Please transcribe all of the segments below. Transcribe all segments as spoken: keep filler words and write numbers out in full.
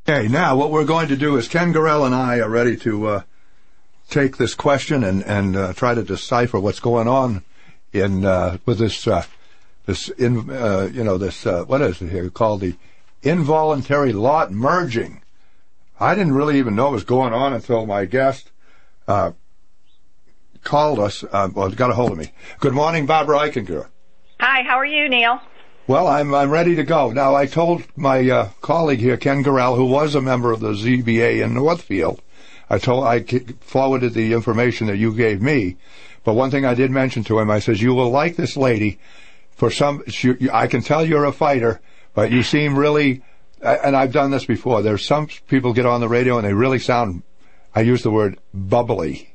Okay, now what we're going to do is Ken Gorell and I are ready to uh, take this question and, and uh, try to decipher what's going on in uh, with this uh, this in, uh, you know this uh, what is it here called the involuntary lot merging. I didn't really even know it was going on until my guest uh, called us. Uh, well, got a hold of me. Good morning, Barbara Eichenker. Hi, how are you, Neil? Well, I'm I'm ready to go. Now, I told my uh, colleague here, Ken Gorell, who was a member of the Z B A in Northfield, I told I forwarded the information that you gave me. But one thing I did mention to him, I says, you will like this lady. For some, she, I can tell you're a fighter, but you seem really, and I've done this before. There's some people get on the radio and they really sound, I use the word bubbly.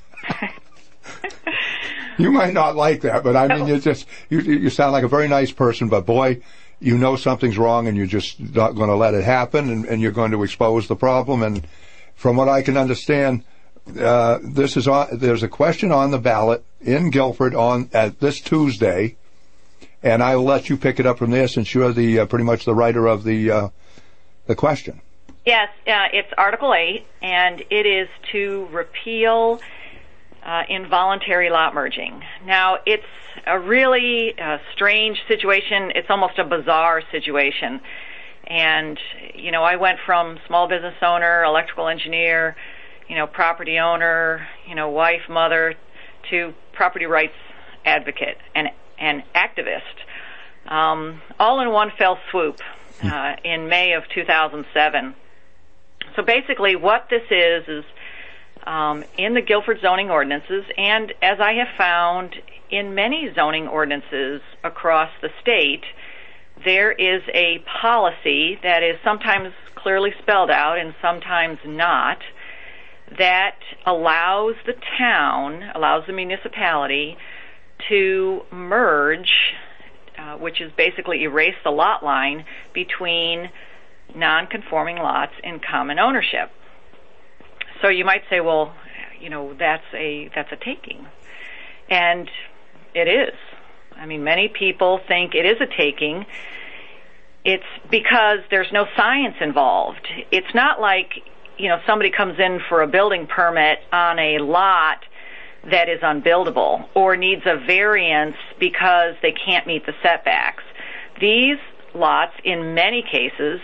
You might not like that, but I mean, you just, you, you sound like a very nice person, but boy, you know something's wrong and you're just not going to let it happen, and, and you're going to expose the problem. And from what I can understand, uh, this is on, there's a question on the ballot in Guilford on, at this Tuesday, and I'll let you pick it up from there since you're the, uh, pretty much the writer of the, uh, the question. Yes, uh, it's Article eight, and it is to repeal Uh, involuntary lot merging. Now, it's a really uh, strange situation. It's almost a bizarre situation. And, you know, I went from small business owner, electrical engineer, you know, property owner, you know, wife, mother, to property rights advocate and, and activist, um, all in one fell swoop uh, in May of two thousand seven. So basically what this is is Um, in the Guilford zoning ordinances, and as I have found in many zoning ordinances across the state, there is a policy that is sometimes clearly spelled out and sometimes not, that allows the town, allows the municipality to merge, uh, which is basically erase the lot line between non-conforming lots in common ownership. So you might say, well, you know, that's a that's a taking. And it is. I mean, many people think it is a taking. It's because there's no science involved. It's not like, you know, somebody comes in for a building permit on a lot that is unbuildable or needs a variance because they can't meet the setbacks. These lots, in many cases,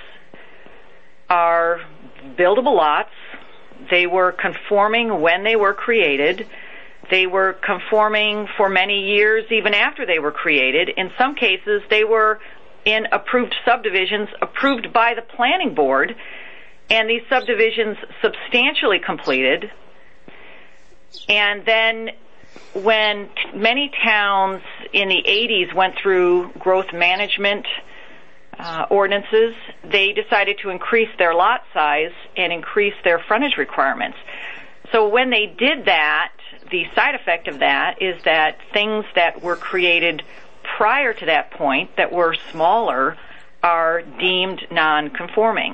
are buildable lots. They were conforming when they were created. They were conforming for many years even after they were created. In some cases, they were in approved subdivisions approved by the planning board, and these subdivisions substantially completed. And then when many towns in the eighties went through growth management Uh, ordinances, they decided to increase their lot size and increase their frontage requirements. So when they did that, the side effect of that is that things that were created prior to that point that were smaller are deemed non-conforming.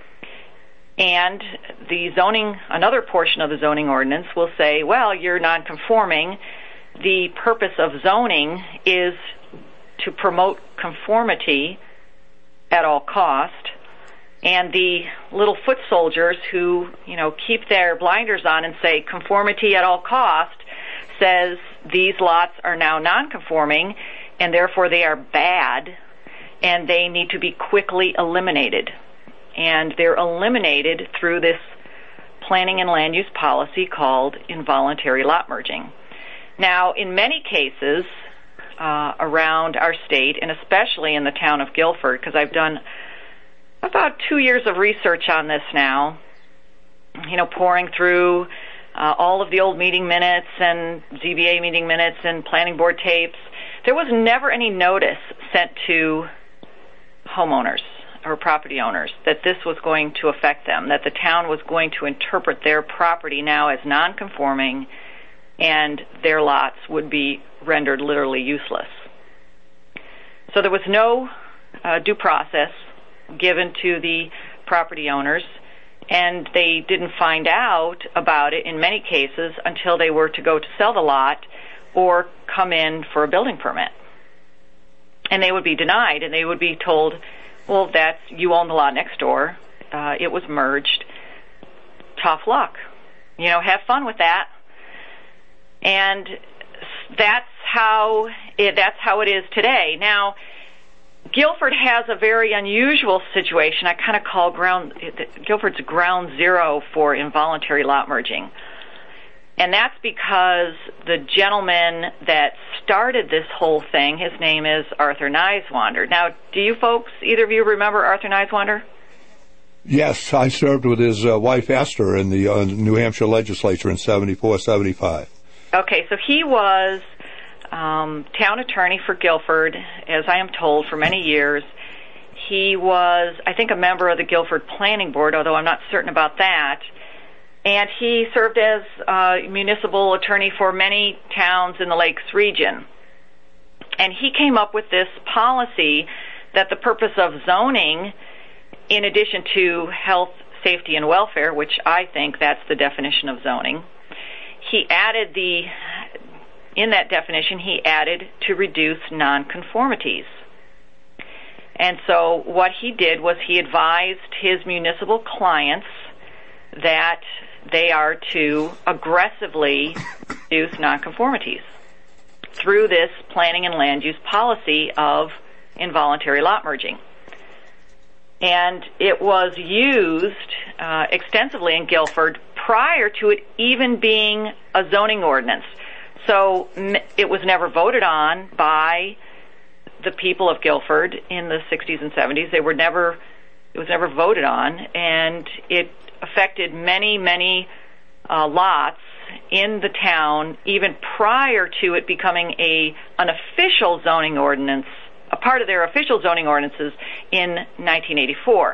And the zoning, another portion of the zoning ordinance will say, well, you're non-conforming. The purpose of zoning is to promote conformity at all cost, and the little foot soldiers who, you know, keep their blinders on and say conformity at all cost says these lots are now non-conforming and therefore they are bad and they need to be quickly eliminated. And they're eliminated through this planning and land use policy called involuntary lot merging. Now, in many cases, Uh, around our state, and especially in the town of Guilford, because I've done about two years of research on this now, you know, pouring through uh, all of the old meeting minutes and Z B A meeting minutes and planning board tapes. There was never any notice sent to homeowners or property owners that this was going to affect them, that the town was going to interpret their property now as non-conforming and their lots would be rendered literally useless. So there was no uh, due process given to the property owners, and they didn't find out about it in many cases until they were to go to sell the lot or come in for a building permit. And they would be denied, and they would be told, well, that's, you own the lot next door, uh, it was merged. Tough luck. You know, have fun with that. And that's how it, that's how it is today. Now, Guilford has a very unusual situation. I kind of call ground Guilford's ground zero for involuntary lot merging. And that's because the gentleman that started this whole thing, his name is Arthur Niswander. Now, do you folks, either of you remember Arthur Niswander? Yes, I served with his uh, wife Esther in the uh, New Hampshire legislature in seventy-four, seventy-five. Okay, so he was um, town attorney for Guilford, as I am told, for many years. He was, I think, a member of the Guilford Planning Board, although I'm not certain about that. And he served as uh, municipal attorney for many towns in the Lakes region. And he came up with this policy that the purpose of zoning, in addition to health, safety, and welfare, which I think that's the definition of zoning, he added the, in that definition, he added to reduce nonconformities. And so what he did was he advised his municipal clients that they are to aggressively reduce nonconformities through this planning and land use policy of involuntary lot merging. And it was used uh, extensively in Guilford prior to it even being a zoning ordinance. So it was never voted on by the people of Guilford in the sixties and seventies. They were never, it was never voted on, and it affected many, many uh, lots in the town even prior to it becoming a an official zoning ordinance, a part of their official zoning ordinances in nineteen eighty-four.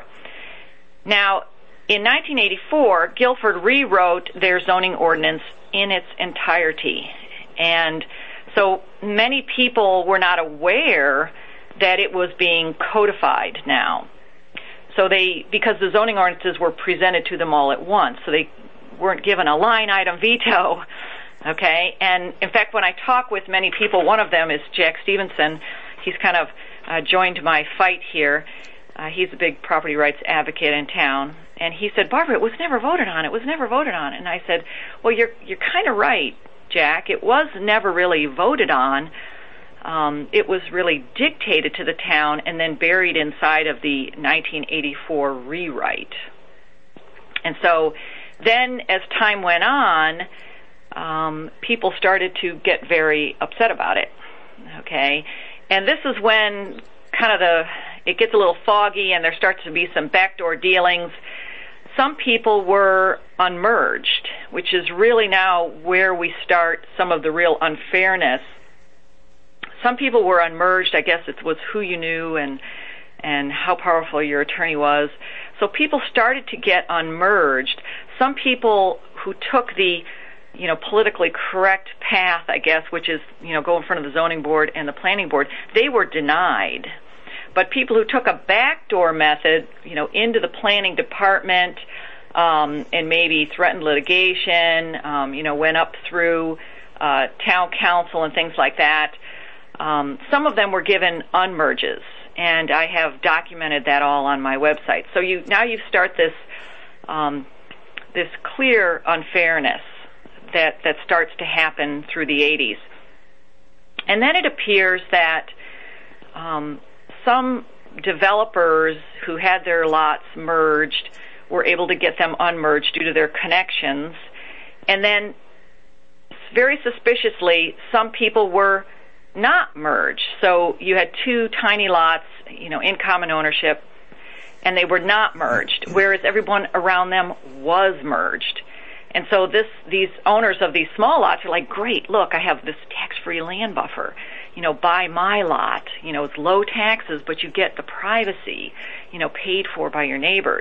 Now, in nineteen eighty-four, Guilford rewrote their zoning ordinance in its entirety. And so many people were not aware that it was being codified now. So they, because the zoning ordinances were presented to them all at once, so they weren't given a line item veto, okay? And in fact, when I talk with many people, one of them is Jack Stevenson. He's kind of uh, joined my fight here. Uh, he's a big property rights advocate in town. And he said, Barbara, it was never voted on. It was never voted on. And I said, well, you're you're kind of right, Jack. It was never really voted on. Um, it was really dictated to the town and then buried inside of the nineteen eighty-four rewrite. And so then as time went on, um, people started to get very upset about it, okay? And this is when kind of the, it gets a little foggy and there starts to be some backdoor dealings. Some people were unmerged, which is really now where we start some of the real unfairness. Some people were unmerged. I guess it was who you knew and and how powerful your attorney was. So people started to get unmerged. Some people who took the, you know, politically correct path, I guess, which is, you know, go in front of the zoning board and the planning board, they were denied. But people who took a backdoor method, you know, into the planning department um, and maybe threatened litigation, um, you know, went up through uh, town council and things like that, um, some of them were given unmerges. And I have documented that all on my website. So you now you start this um, this clear unfairness that, that starts to happen through the eighties. And then it appears that um, some developers who had their lots merged were able to get them unmerged due to their connections. And then very suspiciously, some people were not merged. So you had two tiny lots, you know, in common ownership, and they were not merged, whereas everyone around them was merged. And so this, these owners of these small lots are like, great, look, I have this tax-free land buffer. You know, buy my lot. You know, it's low taxes, but you get the privacy, you know, paid for by your neighbors.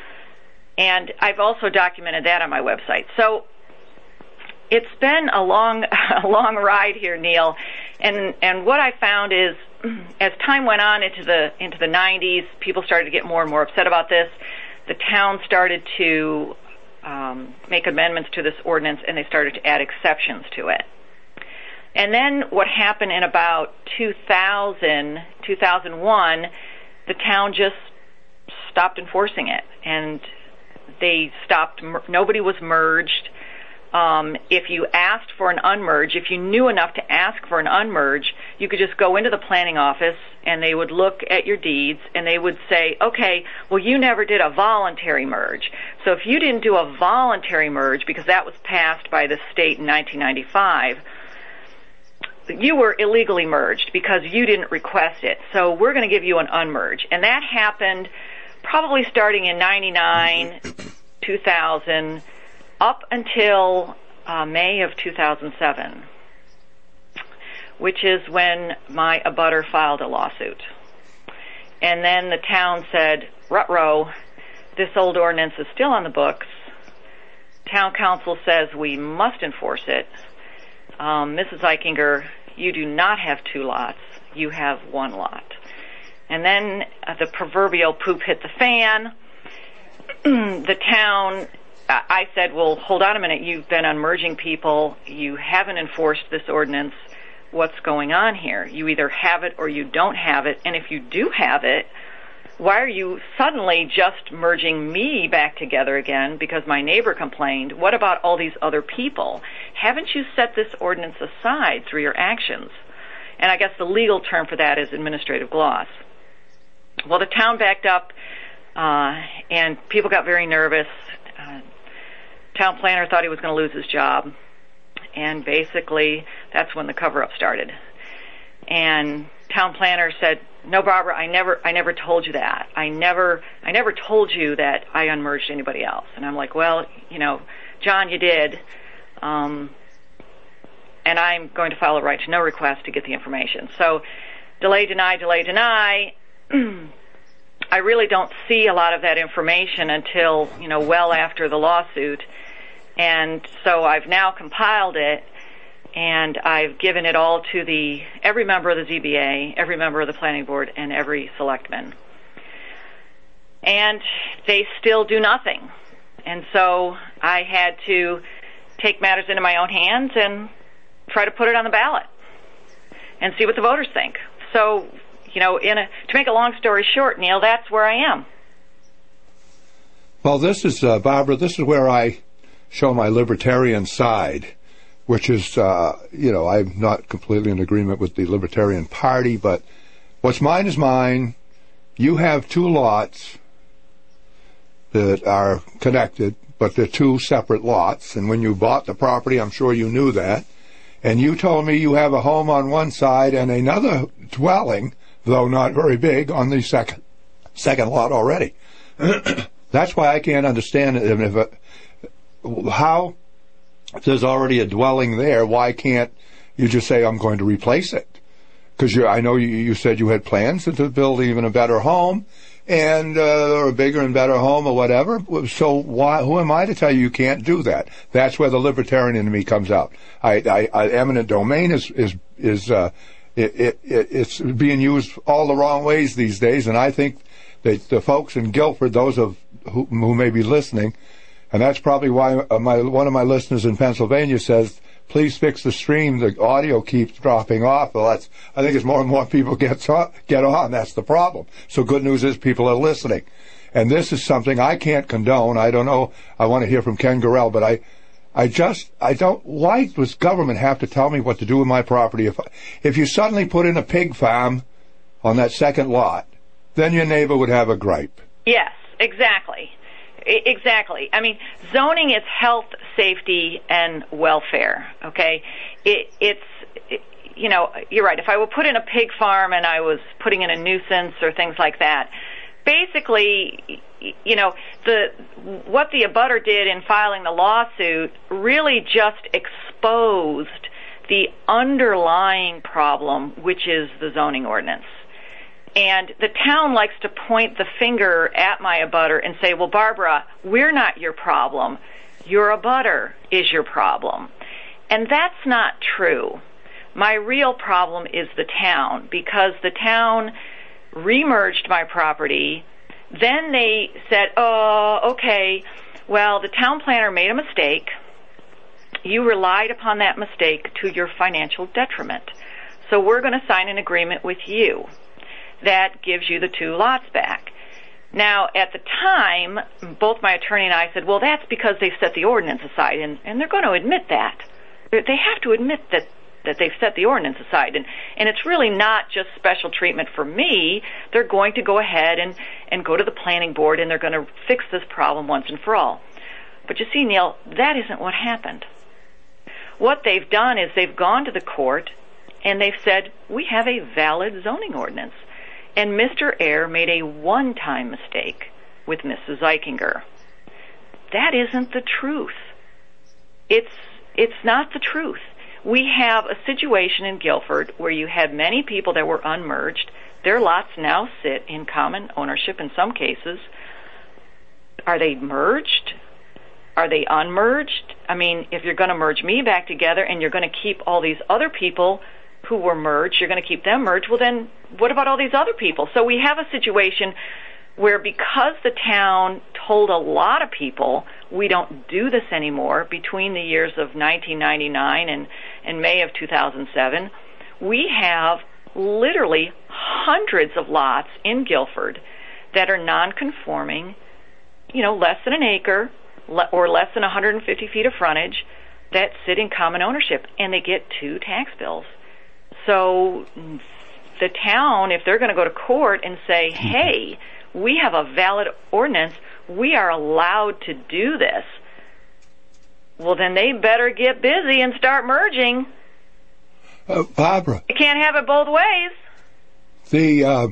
And I've also documented that on my website. So it's been a long, a long ride here, Neil. And and what I found is, as time went on into the into the nineties, people started to get more and more upset about this. The town started to um, make amendments to this ordinance, and they started to add exceptions to it. And then what happened in about two thousand, two thousand one, the town just stopped enforcing it, and they stopped. Nobody was merged. Um, if you asked for an unmerge, if you knew enough to ask for an unmerge, you could just go into the planning office and they would look at your deeds and they would say, okay, well, you never did a voluntary merge. So if you didn't do a voluntary merge, because that was passed by the state in nineteen ninety-five, you were illegally merged because you didn't request it. So we're going to give you an unmerge. And that happened probably starting in ninety-nine, two thousand, up until uh, May of two thousand seven, which is when my abutter filed a lawsuit. And then the town said, ruh-roh, this old ordinance is still on the books. Town council says we must enforce it. Um, Missus Eichinger, you do not have two lots. You have one lot. And then uh, the proverbial poop hit the fan. The town, uh, I said, well, hold on a minute. You've been unmerging people. You haven't enforced this ordinance. What's going on here? You either have it or you don't have it. And if you do have it, why are you suddenly just merging me back together again because my neighbor complained? What about all these other people? Haven't you set this ordinance aside through your actions? And I guess the legal term for that is administrative gloss. Well, the town backed up, uh, and people got very nervous. Uh, town planner thought he was going to lose his job. And basically, that's when the cover-up started. And town planner said, no, Barbara, I never I never told you that. I never I never told you that I unmerged anybody else. And I'm like, well, you know, John, you did. Um, and I'm going to file a right to know request to get the information. So delay, deny, delay, deny. I really don't see a lot of that information until, you know, well after the lawsuit. And so I've now compiled it, and I've given it all to the every member of the Z B A, every member of the planning board, and every selectman. And they still do nothing. And so I had to take matters into my own hands and try to put it on the ballot and see what the voters think. So, you know, in a, to make a long story short, Neil, that's where I am. Well, this is, uh, Barbara, this is where I show my libertarian side, which is, uh, you know, I'm not completely in agreement with the Libertarian Party, but what's mine is mine. You have two lots that are connected, but they're two separate lots. And when you bought the property, I'm sure you knew that. And you told me you have a home on one side and another dwelling, though not very big, on the second second lot already. That's why I can't understand it. If it, how, if there's already a dwelling there, why can't you just say, I'm going to replace it? Because I know you, you said you had plans to build even a better home, and uh, or a bigger and better home or whatever. So why, who am I to tell you you can't do that? That's where the libertarian in me comes out. I, I, I eminent domain is is is uh, it, it, it's being used all the wrong ways these days, and I think that the folks in Guilford, those of who, who may be listening, and that's probably why my one of my listeners in Pennsylvania says, please fix the stream. The audio keeps dropping off. Well, that's, I think as more and more people get on, get on, that's the problem. So good news is people are listening. And this is something I can't condone. I don't know. I want to hear from Ken Gorell, but I, I just, I don't, why does government have to tell me what to do with my property? If, if you suddenly put in a pig farm on that second lot, then your neighbor would have a gripe. Yes, exactly. Exactly. I mean, zoning is health, safety, and welfare, okay? It, it's, it, you know, you're right. If I would put in a pig farm and I was putting in a nuisance or things like that, basically, you know, the what the abutter did in filing the lawsuit really just exposed the underlying problem, which is the zoning ordinance. And the town likes to point the finger at my abutter and say, well, Barbara, we're not your problem. Your abutter is your problem. And that's not true. My real problem is the town, because the town remerged my property. Then they said, oh, okay, well, the town planner made a mistake. You relied upon that mistake to your financial detriment. So we're going to sign an agreement with you that gives you the two lots back. Now, at the time, both my attorney and I said, well, that's because they've set the ordinance aside, and, and they're going to admit that. They have to admit that, that they've set the ordinance aside, and, and it's really not just special treatment for me. They're going to go ahead and, and go to the planning board, and they're going to fix this problem once and for all. But you see, Neil, that isn't what happened. What they've done is they've gone to the court, and they've said, we have a valid zoning ordinance. And Mister Ayer made a one-time mistake with Missus Eichinger. That isn't the truth. It's it's not the truth. We have a situation in Guilford where you had many people that were unmerged. Their lots now sit in common ownership in some cases. Are they merged? Are they unmerged? I mean, if you're going to merge me back together and you're going to keep all these other people who were merged, you're going to keep them merged, well then what about all these other people? So we have a situation where because the town told a lot of people we don't do this anymore between the years of nineteen ninety-nine and, and May of two thousand seven, we have literally hundreds of lots in Guilford that are non-conforming, you know, less than an acre or less than one hundred fifty feet of frontage that sit in common ownership, and they get two tax bills. So the town, if they're going to go to court and say, hey, we have a valid ordinance, we are allowed to do this, well, then they better get busy and start merging. Uh, Barbara. You can't have it both ways. The, uh,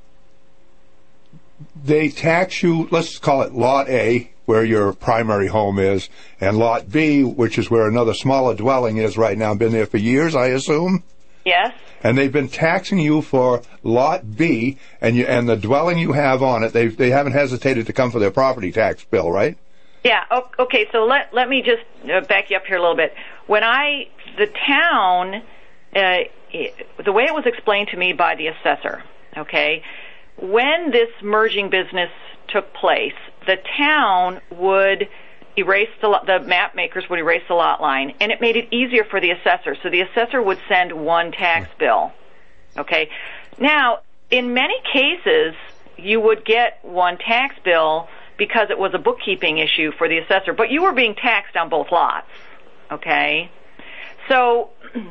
they tax you, let's call it Lot A, where your primary home is, and Lot B, which is where another smaller dwelling is right now. Been there for years, I assume? Yes. And they've been taxing you for Lot B, and you, and the dwelling you have on it, they they haven't hesitated to come for their property tax bill, right? Yeah, okay, so let let me just back you up here a little bit. When I, the town, uh, it, the way it was explained to me by the assessor, okay, when this merging business took place, the town would erase the lot, the map makers would erase the lot line, and it made it easier for the assessor. So the assessor would send one tax bill. Okay? Now, in many cases, you would get one tax bill because it was a bookkeeping issue for the assessor, but you were being taxed on both lots. Okay? So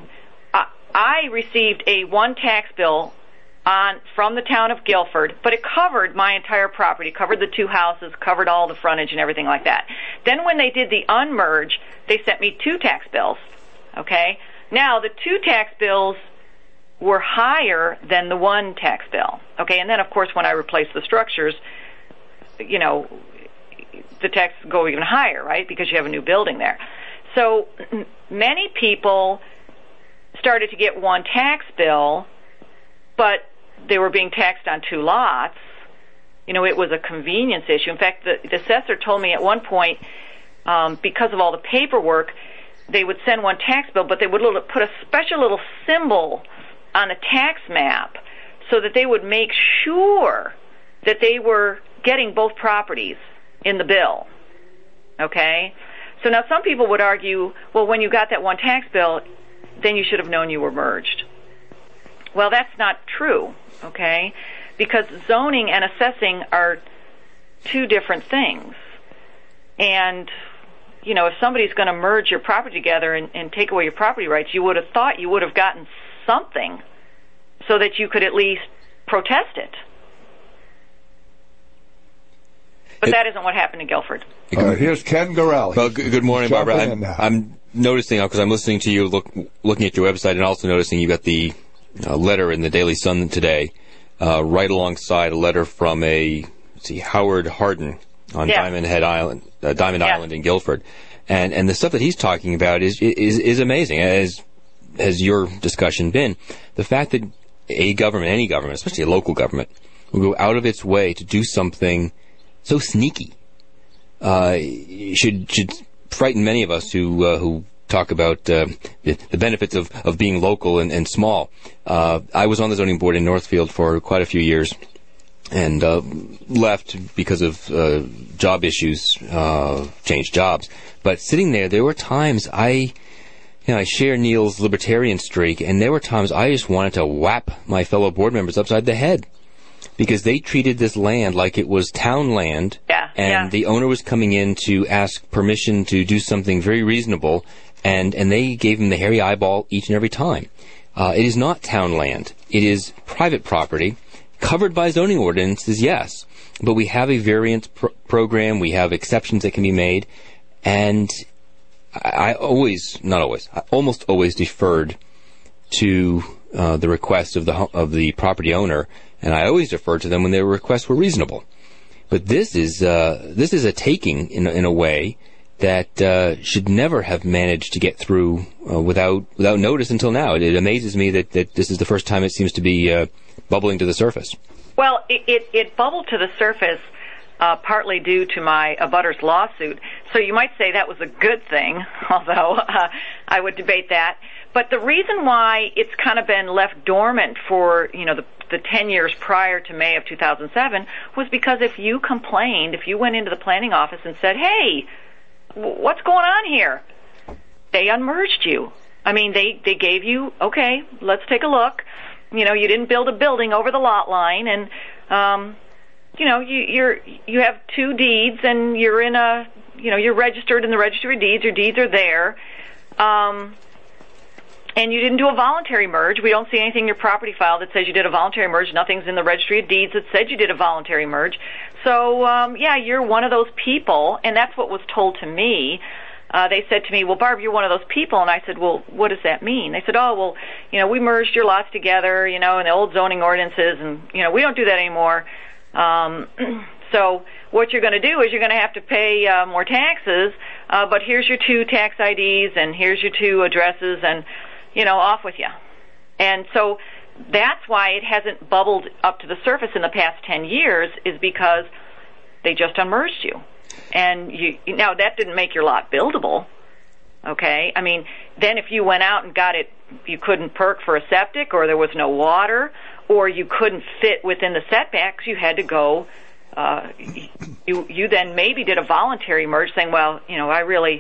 I received a one tax bill on from the town of Guilford, but it covered my entire property, covered the two houses, covered all the frontage and everything like that. Then when they did the unmerge, they sent me two tax bills. Okay? Now, the two tax bills were higher than the one tax bill. Okay? And then, of course, when I replaced the structures, you know, the taxes go even higher, right? Because you have a new building there. So many people started to get one tax bill, but they were being taxed on two lots. You know, it was a convenience issue. In fact, the, the assessor told me at one point, um, because of all the paperwork, they would send one tax bill, but they would little, put a special little symbol on the tax map so that they would make sure that they were getting both properties in the bill. Okay? So now some people would argue, well, when you got that one tax bill, then you should have known you were merged. Well, that's not true, okay? Because zoning and assessing are two different things. And, you know, if somebody's going to merge your property together and, and take away your property rights, you would have thought you would have gotten something so that you could at least protest it. But it, that isn't what happened in Guilford. Uh, here's Ken Gorell. Well, good, good morning, Barbara. I'm, I'm noticing, because I'm listening to you, look, looking at your website, and also noticing you got the uh, letter in the Daily Sun today, uh, right alongside a letter from a, let's see, Howard Harden on yeah. Diamond Head Island, uh, Diamond yeah. Island in Guilford, and and the stuff that he's talking about is is is amazing. As has your discussion been, the fact that a government, any government, especially a local government, will go out of its way to do something so sneaky, uh, should should frighten many of us who uh, who talk about uh, the, the benefits of, of being local and, and small. Uh, I was on the zoning board in Northfield for quite a few years, and uh, left because of uh, job issues, uh, changed jobs. But sitting there, there were times I, you know, I share Neil's libertarian streak, and there were times I just wanted to whap my fellow board members upside the head. because they treated this land like it was town land, yeah, and yeah. the owner was coming in to ask permission to do something very reasonable, and, and they gave him the hairy eyeball each and every time. Uh, it is not town land. It is private property, covered by zoning ordinances, yes, but we have a variance pr- program, we have exceptions that can be made, and I, I always, not always, I almost always deferred to uh, the request of the of the property owner, and I always deferred to them when their requests were reasonable. But this is uh, this is a taking in in a way that uh, should never have managed to get through uh, without without notice until now. It, it amazes me that, that this is the first time it seems to be uh, bubbling to the surface. Well, it, it, it bubbled to the surface uh, partly due to my abutters lawsuit. So you might say that was a good thing, although uh, I would debate that. But the reason why it's kind of been left dormant for, you know, the, the ten years prior to May of two thousand seven was because if you complained, if you went into the planning office and said, hey, what's going on here? They unmerged you. I mean, they, they gave you, okay, let's take a look. You know, you didn't build a building over the lot line, and, um, you know, you, you're, you have two deeds, and you're in a, you know, you're registered in the registry of deeds, your deeds are there, um, and you didn't do a voluntary merge. We don't see anything in your property file that says you did a voluntary merge. Nothing's in the registry of deeds that said you did a voluntary merge. So, um, yeah, you're one of those people, and that's what was told to me. Uh, they said to me, well, Barb, you're one of those people. And I said, well, what does that mean? They said, oh, well, you know, we merged your lots together, you know, in the old zoning ordinances, and, you know, we don't do that anymore. Um, so what you're going to do is you're going to have to pay uh, more taxes, uh, but here's your two tax I Ds, and here's your two addresses, and, you know, off with you. And so that's why it hasn't bubbled up to the surface in the past ten years, is because they just unmerged you. And you, now that didn't make your lot buildable, okay? I mean, then if you went out and got it, you couldn't perk for a septic, or there was no water, or you couldn't fit within the setbacks, you had to go, uh, you, you then maybe did a voluntary merge saying, well, you know, I really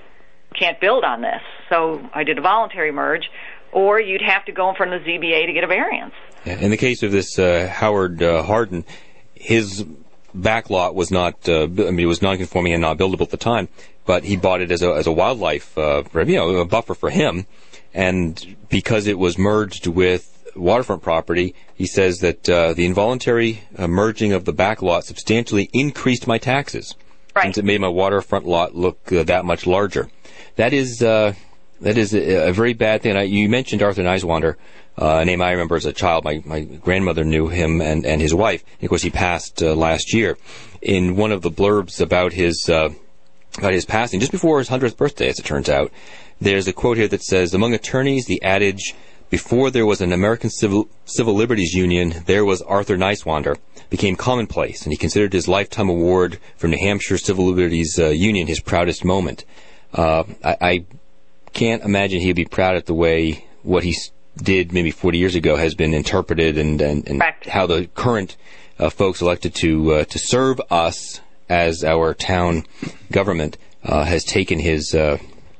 can't build on this, so I did a voluntary merge, or you'd have to go in front of the Z B A to get a variance. Yeah, in the case of this uh, Howard uh, Harden, his back lot was not, uh, I mean, it was non-conforming and not buildable at the time, but he bought it as a as a wildlife, uh, you know, a buffer for him, and because it was merged with waterfront property, he says that uh, the involuntary uh, merging of the back lot substantially increased my taxes, right, since it made my waterfront lot look uh, that much larger. That is uh, that is a, a very bad thing. I, you mentioned Arthur Niswander, uh, a name I remember as a child. My my grandmother knew him and, and his wife. And of course, he passed uh, last year. In one of the blurbs about his uh, about his passing, just before his hundredth birthday, as it turns out, there's a quote here that says, "Among attorneys, the adage, 'Before there was an American Civil, Civil Liberties Union, there was Arthur Niswander,' became commonplace, and he considered his lifetime award from New Hampshire Civil Liberties uh, Union his proudest moment." Uh, I, I can't imagine he'd be proud at the way what he did maybe forty years ago has been interpreted, and, and, and how the current uh, folks elected to uh, to serve us as our town government uh, has taken his uh,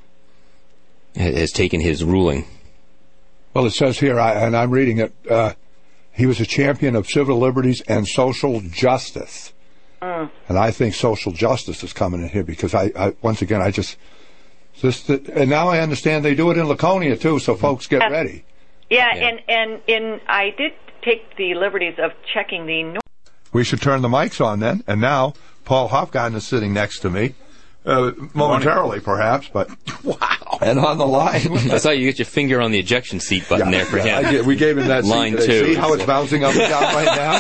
has taken his ruling. Well, it says here, I, and I'm reading it, uh, he was a champion of civil liberties and social justice. Mm. And I think social justice is coming in here because I, I once again, I just, just, and now I understand they do it in Laconia too, so folks get uh, ready. Yeah, yeah, and, and, and I did take the liberties of checking the... Nor- we should turn the mics on then, and now Paul Hofgarten is sitting next to me. Uh, momentarily, perhaps, but wow! And on the line, I saw you get your finger on the ejection seat button yeah, there for yeah, him. I get, we gave him that line seat. two. See how it's bouncing up and down right now?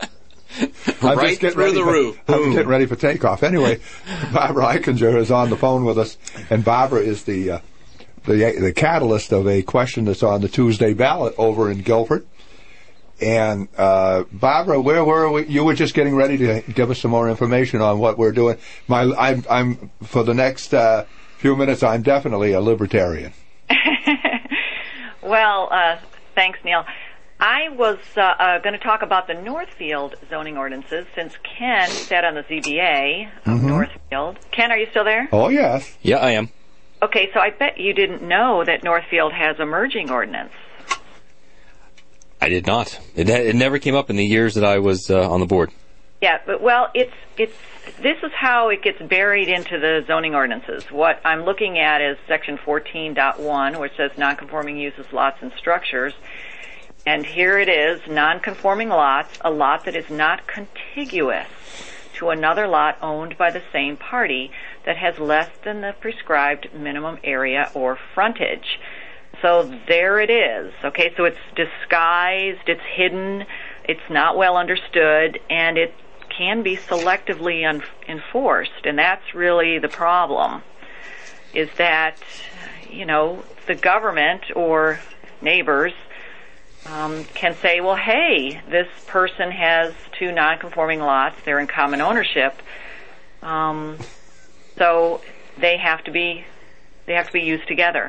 I'm right just getting through ready the for, roof. I'm getting ready for takeoff. Anyway, Barbara Eichinger is on the phone with us, and Barbara is the uh, the the catalyst of a question that's on the Tuesday ballot over in Guilford. And, uh, Barbara, where were we? You were just getting ready to give us some more information on what we're doing. My, I'm, I'm, for the next, uh, few minutes, I'm definitely a libertarian. Well, uh, thanks, Neil. I was, uh, uh going to talk about the Northfield zoning ordinances since Ken sat on the Z B A of mm-hmm. Northfield. Ken, are you still there? Oh, yes. Yeah, I am. Okay, so I bet you didn't know that Northfield has a merging ordinance. I I did not. It, it never came up in the years that I was uh, on the board. Yeah, but well, it's it's this is how it gets buried into the zoning ordinances. What I'm looking at is Section fourteen point one, which says nonconforming uses, lots, and structures. And here it is, nonconforming lots, a lot that is not contiguous to another lot owned by the same party that has less than the prescribed minimum area or frontage. So there it is. Okay, so it's disguised, it's hidden, it's not well understood, and it can be selectively un- enforced. And that's really the problem, is that, you know, the government or neighbors um, can say, well, hey, this person has two non-conforming lots, they're in common ownership, um, so they have to be they have to be used together.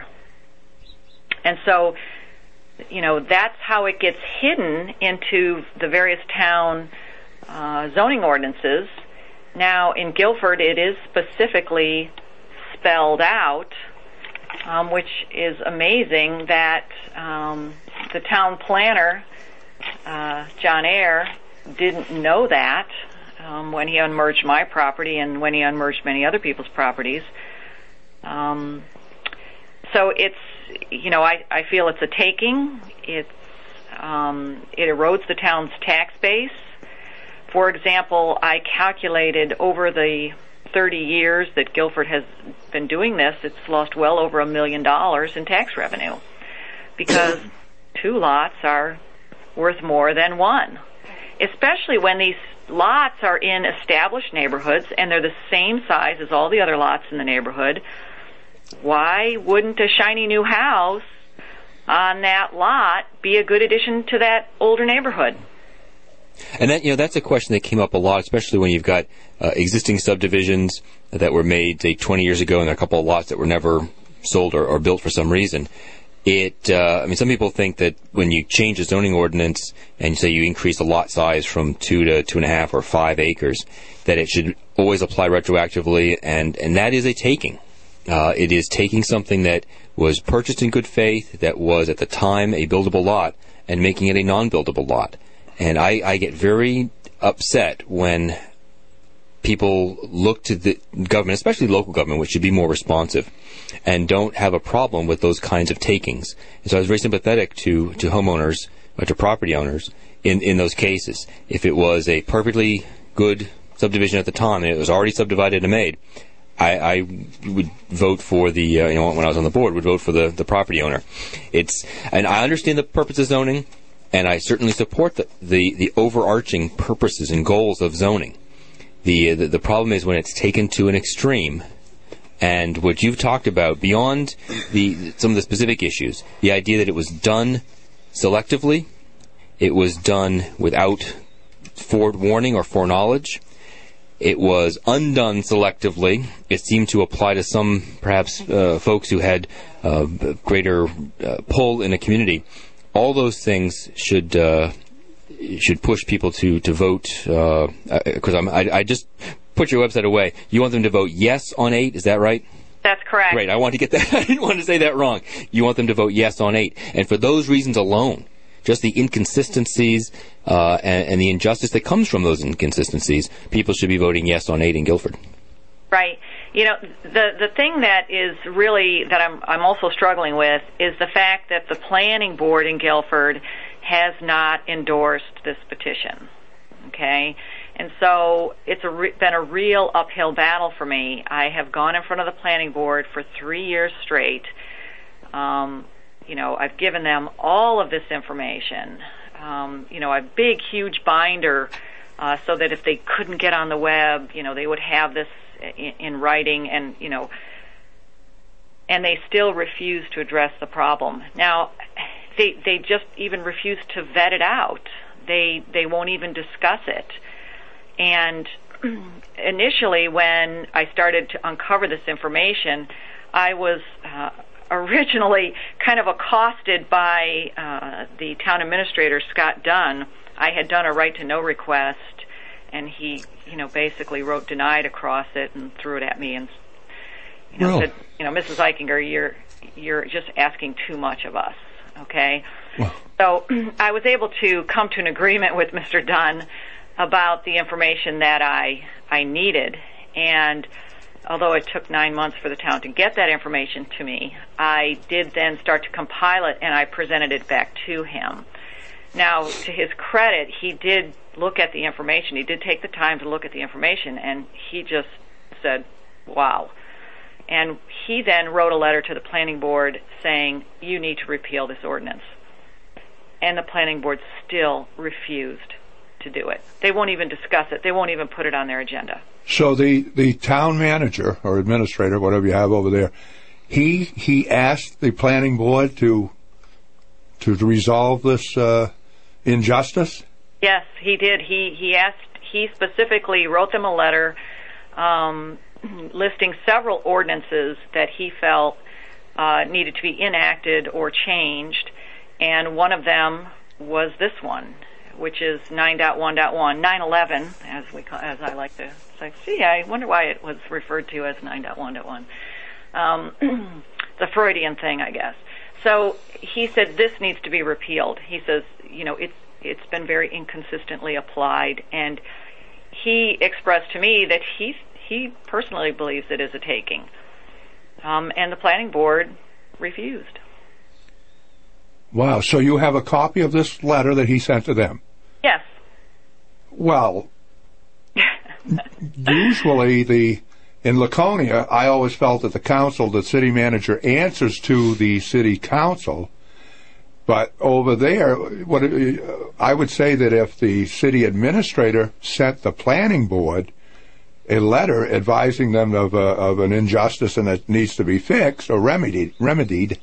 And so, you know, that's how it gets hidden into the various town uh, zoning ordinances. Now, in Guilford, it is specifically spelled out, um, which is amazing that um, the town planner, uh, John Ayer, didn't know that um, when he unmerged my property and when he unmerged many other people's properties. Um, so it's, you know, I, I feel it's a taking. It's, um, it erodes the town's tax base. For example, I calculated over the thirty years that Guilford has been doing this, it's lost well over a million dollars in tax revenue because two lots are worth more than one, especially when these lots are in established neighborhoods and they're the same size as all the other lots in the neighborhood. Why wouldn't a shiny new house on that lot be a good addition to that older neighborhood? And that, you know, that's a question that came up a lot, especially when you've got uh, existing subdivisions that were made, say, twenty years ago, and there are a couple of lots that were never sold or, or built for some reason. It, uh, I mean, some people think that when you change a zoning ordinance and say you increase the lot size from two to two and a half or five acres, that it should always apply retroactively, and, and that is a taking. Uh, it is taking something that was purchased in good faith, that was at the time a buildable lot, and making it a non-buildable lot. And I, I get very upset when people look to the government, especially local government, which should be more responsive, and don't have a problem with those kinds of takings. And so I was very sympathetic to, to homeowners, or to property owners, in, in those cases. If it was a perfectly good subdivision at the time, and it was already subdivided and made, I, I would vote for the, uh, you know, when I was on the board, would vote for the, the property owner. It's, and I understand the purpose of zoning, and I certainly support the, the, the overarching purposes and goals of zoning. The, the the problem is when it's taken to an extreme, and what you've talked about beyond the some of the specific issues, the idea that it was done selectively, it was done without forewarning or foreknowledge, it was undone selectively. It seemed to apply to some, perhaps, uh, folks who had uh, greater uh, pull in a community. All those things should uh, should push people to to vote. Because uh, I'm I, I just put your website away. You want them to vote yes on eight? Is that right? That's correct. Great. I want to get that. I didn't want to say that wrong. You want them to vote yes on eight, and for those reasons alone, just the inconsistencies uh, and, and the injustice that comes from those inconsistencies, people should be voting yes on eight in Guilford. Right. You know, the the thing that is really, that I'm I'm also struggling with is the fact that the planning board in Guilford has not endorsed this petition. Okay? And so it's a re- been a real uphill battle for me. I have gone in front of the planning board for three years straight. Um, you know, I've given them all of this information. Um, you know, a big, huge binder uh, so that if they couldn't get on the web, you know, they would have this in, in writing, and, you know, and they still refuse to address the problem. Now, they they just even refuse to vet it out. They they won't even discuss it. And initially, when I started to uncover this information, I was uh, originally kind of accosted by uh, the town administrator, Scott Dunn. I had done a right to know request, and he, you know, basically wrote denied across it and threw it at me and, you know, well, said, you know, Missus Eichinger, you're you're just asking too much of us. Okay. Well, So I was able to come to an agreement with Mister Dunn about the information that I I needed. And although it took nine months for the town to get that information to me, I did then start to compile it, and I presented it back to him. Now, to his credit, he did look at the information. He did take the time to look at the information, and he just said, wow. And he then wrote a letter to the planning board saying, you need to repeal this ordinance. And the planning board still refused to do it. They won't even discuss it. They won't even put it on their agenda. So the, the town manager or administrator, whatever you have over there, he he asked the planning board to to resolve this uh, injustice? Yes, he did. He he asked. He specifically wrote them a letter um, listing several ordinances that he felt uh, needed to be enacted or changed, and one of them was this one, which is nine point one point one, nine eleven, as we call, as I like to say. See, I wonder why it was referred to as nine point one point one. Um, the Freudian thing, I guess. So he said this needs to be repealed. He says, you know, it's it's been very inconsistently applied, and he expressed to me that he he personally believes it is a taking, um, and the planning board refused. Wow! So you have a copy of this letter that he sent to them? Yes. Well, usually the in Laconia, I always felt that the council, the city manager, answers to the city council. But over there, what I would say that if the city administrator sent the planning board a letter advising them of a, of an injustice and it needs to be fixed or remedied, remedied,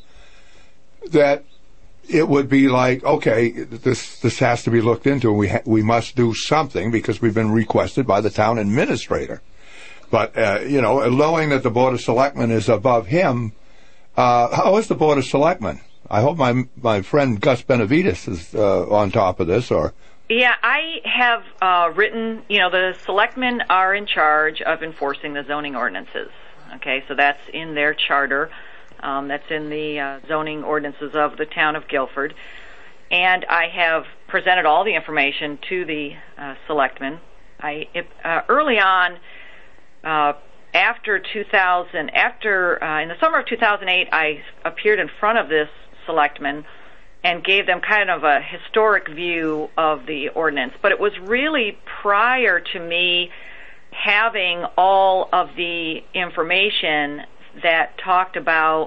that it would be like, okay, this this has to be looked into, and we ha- we must do something because we've been requested by the town administrator. But uh, you know, knowing that the Board of Selectmen is above him, uh, how is the Board of Selectmen? I hope my my friend Gus Benavides is uh, on top of this, or. Yeah, I have uh, written, you know, the selectmen are in charge of enforcing the zoning ordinances. Okay, so that's in their charter. Um, that's in the uh, zoning ordinances of the town of Guilford. And I have presented all the information to the uh, selectmen. I it, uh, early on, uh, after two thousand, after uh, in the summer of two thousand eight, I appeared in front of this selectmen and gave them kind of a historic view of the ordinance. But it was really prior to me having all of the information that talked about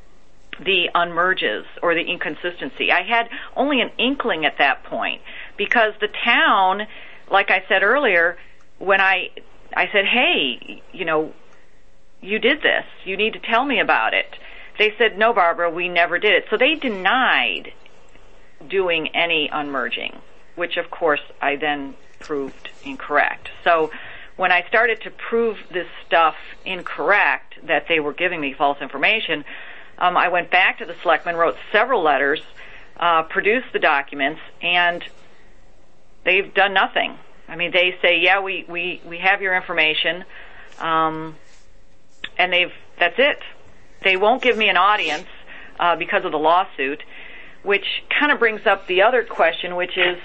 the unmerges or the inconsistency. I had only an inkling at that point because the town, like I said earlier, when I I said, hey, you know, you did this. You need to tell me about it. They said, no, Barbara, we never did it. So they denied doing any unmerging, which, of course, I then proved incorrect. So when I started to prove this stuff incorrect, that they were giving me false information, um, I went back to the selectmen, wrote several letters, uh, produced the documents, and they've done nothing. I mean, they say, yeah, we, we, we have your information, um, and they've that's it. They won't give me an audience uh, because of the lawsuit, which kind of brings up the other question, which is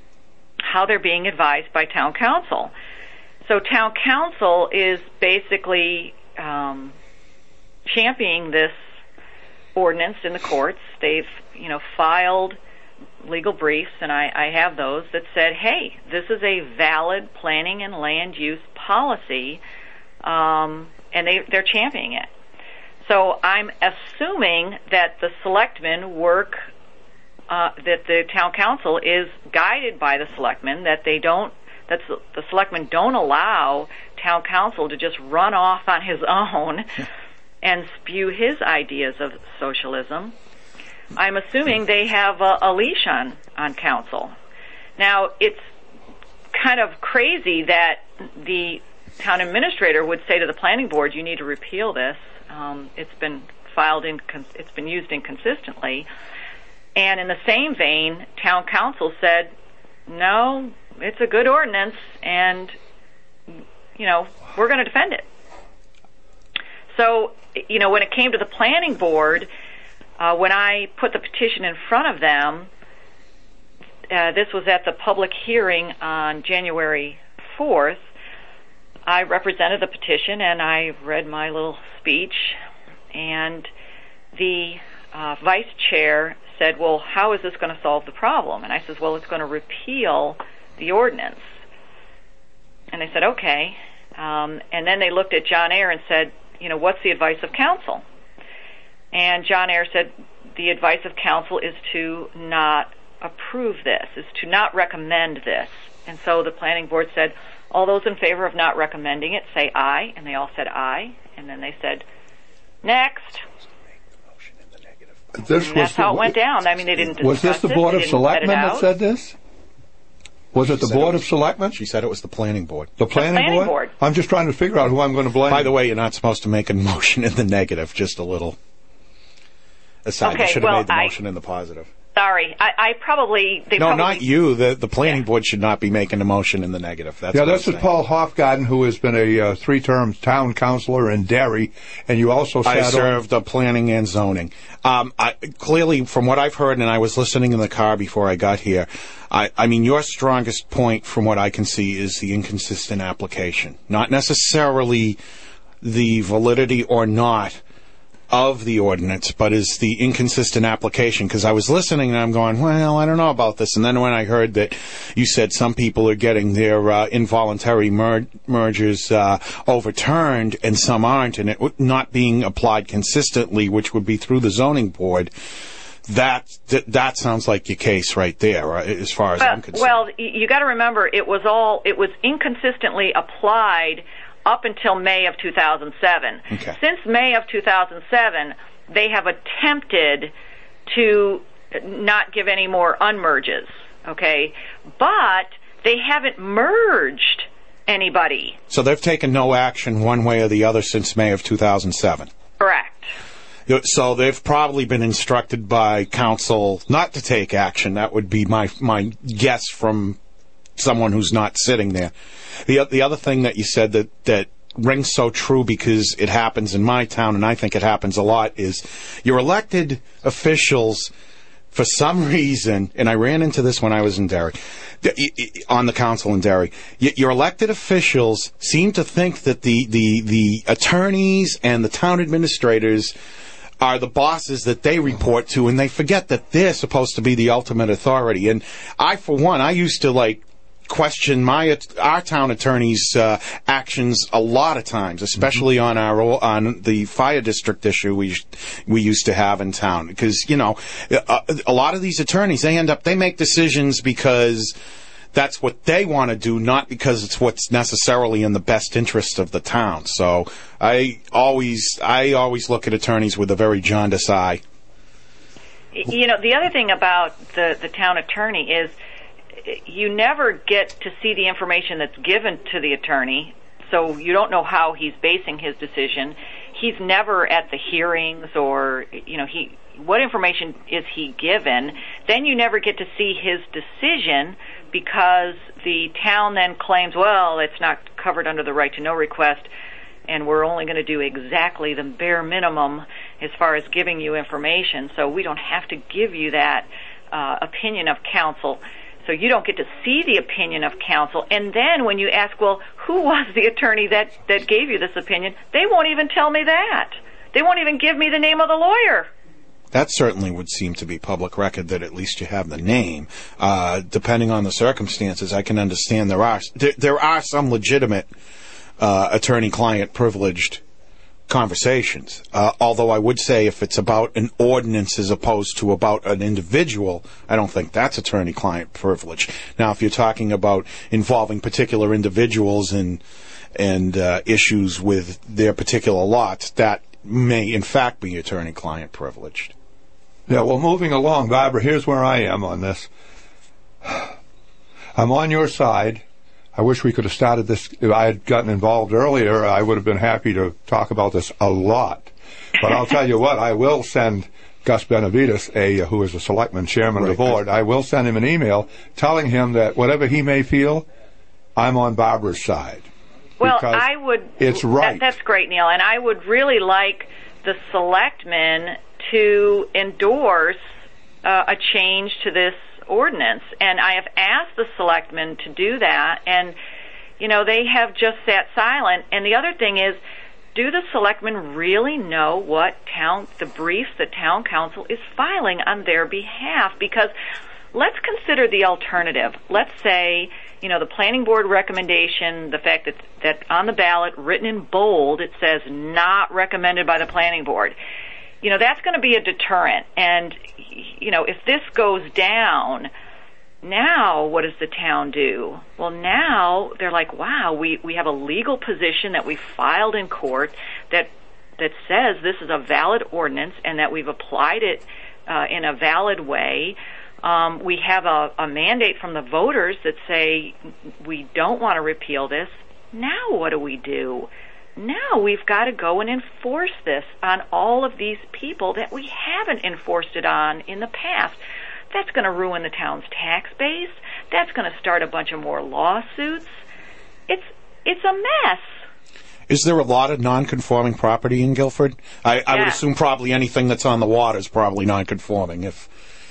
how they're being advised by town council. So town council is basically um, championing this ordinance in the courts. They've, you know, filed legal briefs, and I, I have those that said, hey, this is a valid planning and land use policy, um, and they, they're championing it. So I'm assuming that the selectmen work, uh, that the town council is guided by the selectmen, that they don't, that the selectmen don't allow town council to just run off on his own and spew his ideas of socialism. I'm assuming they have a, a leash on, on council. Now, it's kind of crazy that the town administrator would say to the planning board, you need to repeal this. Um, it's been filed in, it's been used inconsistently. And in the same vein, town council said, no, it's a good ordinance, and, you know, we're going to defend it. So, you know, when it came to the planning board, uh, when I put the petition in front of them, uh, this was at the public hearing on January fourth, I represented the petition and I read my little speech, and the uh, vice chair said, well, how is this going to solve the problem? And I said, well, it's going to repeal the ordinance. And they said, okay. Um, and then they looked at John Ayer and said, you know, what's the advice of counsel? And John Ayer said, the advice of counsel is to not approve this, is to not recommend this. And so the planning board said, all those in favor of not recommending it, say aye. And they all said aye. And then they said, next. This and that's the, how it went down. I mean, they didn't discuss Was this the Board it, of Selectmen that said this? Was it she the Board it of Selectmen? She said it was the Planning Board. The Planning, the planning board? board? I'm just trying to figure out who I'm going to blame. By the way, you're not supposed to make a motion in the negative, just a little aside. Okay, you should have well, made the I, motion in the positive. Sorry, I, I probably... They no, probably, not you. The the planning yeah. board should not be making a motion in the negative. That's yeah, what this I'm is saying. Paul Hofgarten, who has been a uh, three-term town councilor in Derry, and you also sat I on... served the planning and zoning. Um, I, clearly, from what I've heard, and I was listening in the car before I got here, I, I mean, your strongest point, from what I can see, is the inconsistent application. Not necessarily the validity or not of the ordinance, but is the inconsistent application. Because I was listening and I'm going, well, I don't know about this. And then when I heard that you said some people are getting their uh, involuntary mer- mergers uh, overturned and some aren't, and it not being applied consistently, which would be through the zoning board, that th- that sounds like your case right there, right, as far as well, I'm concerned. Well, you got to remember, it was all it was inconsistently applied up until May of two thousand seven. Okay. Since May of two thousand seven, they have attempted to not give any more unmerges, okay? But they haven't merged anybody. So they've taken no action one way or the other since May of two thousand seven. Correct. So they've probably been instructed by council not to take action. That would be my my guess from someone who's not sitting there. The the other thing that you said that, that rings so true, because it happens in my town, and I think it happens a lot, is your elected officials, for some reason, and I ran into this when I was in Derry, on the council in Derry, your elected officials seem to think that the, the, the attorneys and the town administrators are the bosses that they report to, and they forget that they're supposed to be the ultimate authority. And I, for one, I used to, like, question my our town attorney's uh, actions a lot of times, especially mm-hmm. on our on the fire district issue we we used to have in town, because you know a, a lot of these attorneys, they end up they make decisions because that's what they want to do, not because it's what's necessarily in the best interest of the town. So I always I always look at attorneys with a very jaundiced eye. You know, the other thing about the the town attorney is, you never get to see the information that's given to the attorney, so you don't know how he's basing his decision. He's never at the hearings, or, you know, he what information is he given. Then you never get to see his decision, because the town then claims, well, it's not covered under the right to know request, and we're only going to do exactly the bare minimum as far as giving you information, so we don't have to give you that uh, opinion of counsel. So you don't get to see the opinion of counsel. And then when you ask, well, who was the attorney that, that gave you this opinion, they won't even tell me that. They won't even give me the name of the lawyer. That certainly would seem to be public record, that at least you have the name. Uh, depending on the circumstances, I can understand there are there, there are some legitimate uh, attorney-client privileged conversations. Uh, although I would say if it's about an ordinance as opposed to about an individual, I don't think that's attorney-client privilege. Now, if you're talking about involving particular individuals and and uh, issues with their particular lots, that may in fact be attorney-client privileged. Yeah, well, moving along, Barbara, here's where I am on this. I'm on your side. I wish we could have started this. If I had gotten involved earlier, I would have been happy to talk about this a lot. But I'll tell you what, I will send Gus Benavides, a, who is a selectman chairman right. of the board, I will send him an email telling him that whatever he may feel, I'm on Barbara's side. Well, I would... It's right. That, that's great, Neil. And I would really like the selectmen to endorse uh, a change to this ordinance. And I have asked the selectmen to do that, and, you know, they have just sat silent. And the other thing is, do the selectmen really know what town, the briefs the town council is filing on their behalf? Because let's consider the alternative. Let's say, you know, the planning board recommendation, the fact that, that on the ballot, written in bold, it says not recommended by the planning board. You know, that's going to be a deterrent. And, you know, if this goes down, now what does the town do? Well, now they're like, wow, we, we have a legal position that we filed in court that that says this is a valid ordinance and that we've applied it uh, in a valid way. Um, we have a, a mandate from the voters that say we don't want to repeal this. Now what do we do? Now we've got to go and enforce this on all of these people that we haven't enforced it on in the past. That's going to ruin the town's tax base. That's going to start a bunch of more lawsuits. It's it's a mess. Is there a lot of non-conforming property in Guilford? I, yeah. I would assume probably anything that's on the water is probably non-conforming, if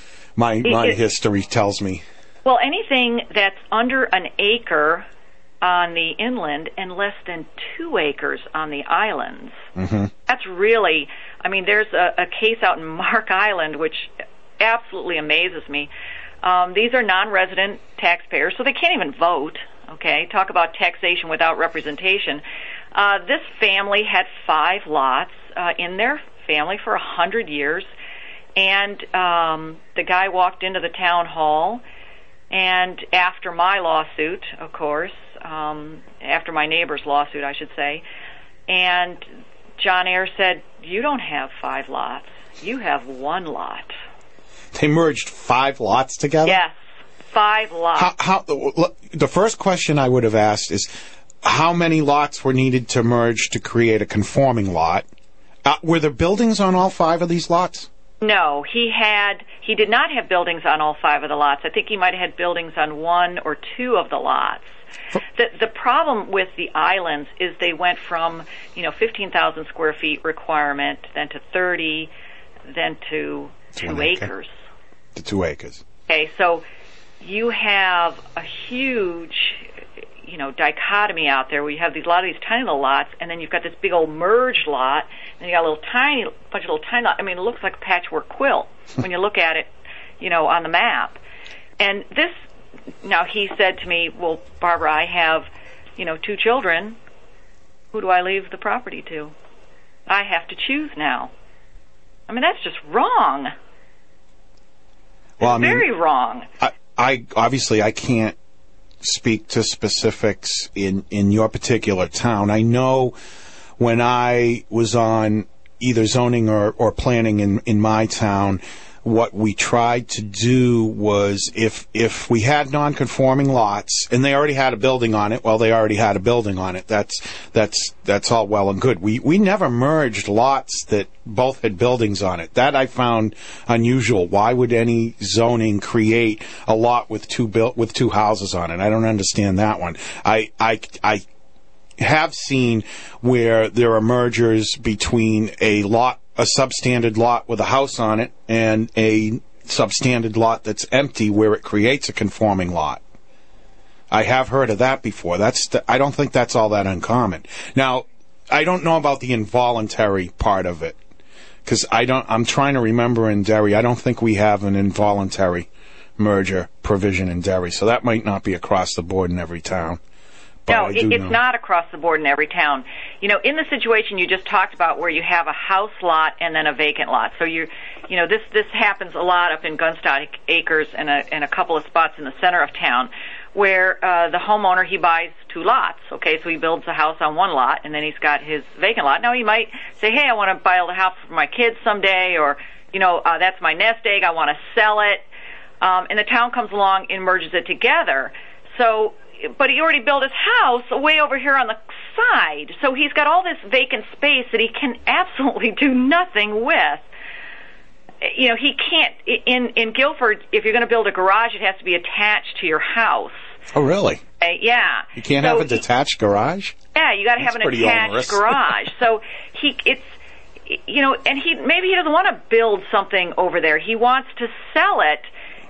my my it, history tells me. Well, anything that's under an acre on the inland and less than two acres on the islands. Mm-hmm. That's really, I mean, there's a, a case out in Mark Island which absolutely amazes me. Um, these are non-resident taxpayers, so they can't even vote. Okay, talk about taxation without representation. Uh, this family had five lots uh, in their family for a hundred years, and um, the guy walked into the town hall, and after my lawsuit, of course, um, after my neighbor's lawsuit, I should say, and John Ayers said, "You don't have five lots. You have one lot." They merged five lots together? Yes, five lots. How, how, the first question I would have asked is, how many lots were needed to merge to create a conforming lot? Uh, were there buildings on all five of these lots? No, he had. He did not have buildings on all five of the lots. I think he might have had buildings on one or two of the lots. The the problem with the islands is they went from, you know, fifteen thousand square feet requirement, then to thirty, then to two acres. To two acres. Okay, so you have a huge, you know, dichotomy out there where you have these, a lot of these tiny little lots, and then you've got this big old merged lot, and you got a little tiny, bunch of little tiny lots. I mean, it looks like a patchwork quilt when you look at it, you know, on the map. And this, now he said to me, well, Barbara, I have, you know, two children. Who do I leave the property to? I have to choose now. I mean, that's just wrong. Well, it's I mean, very wrong. I, I obviously I can't speak to specifics in, in your particular town. I know when I was on either zoning or, or planning in, in my town, what we tried to do was if if we had non-conforming lots and they already had a building on it, well, they already had a building on it. That's that's that's all well and good. We we never merged lots that both had buildings on it. That I found unusual. Why would any zoning create a lot with two built with two houses on it? I don't understand that one. I I I have seen where there are mergers between a lot, a substandard lot with a house on it, and a substandard lot that's empty where it creates a conforming lot. I have heard of that before. That's the, I don't think that's all that uncommon. Now, I don't know about the involuntary part of it, because I don't. I'm trying to remember in Derry. I don't think we have an involuntary merger provision in Derry, so that might not be across the board in every town. No, it, it's know. not across the board in every town. You know, in the situation you just talked about where you have a house lot and then a vacant lot. So you, you know, this this happens a lot up in Gunstock Acres and a, and a couple of spots in the center of town where uh, the homeowner, he buys two lots. Okay, so he builds a house on one lot and then he's got his vacant lot. Now he might say, hey, I want to build a house for my kids someday, or, you know, uh, that's my nest egg, I want to sell it. Um, and the town comes along and merges it together. So, but he already built his house way over here on the side, so he's got all this vacant space that he can absolutely do nothing with. You know, he can't, in, in Guilford, if you're going to build a garage, it has to be attached to your house. Oh, really? Uh, yeah. You can't so have a detached he, garage? Yeah, you got to have an attached onerous. garage. So he, it's, you know, and he, maybe he doesn't want to build something over there. He wants to sell it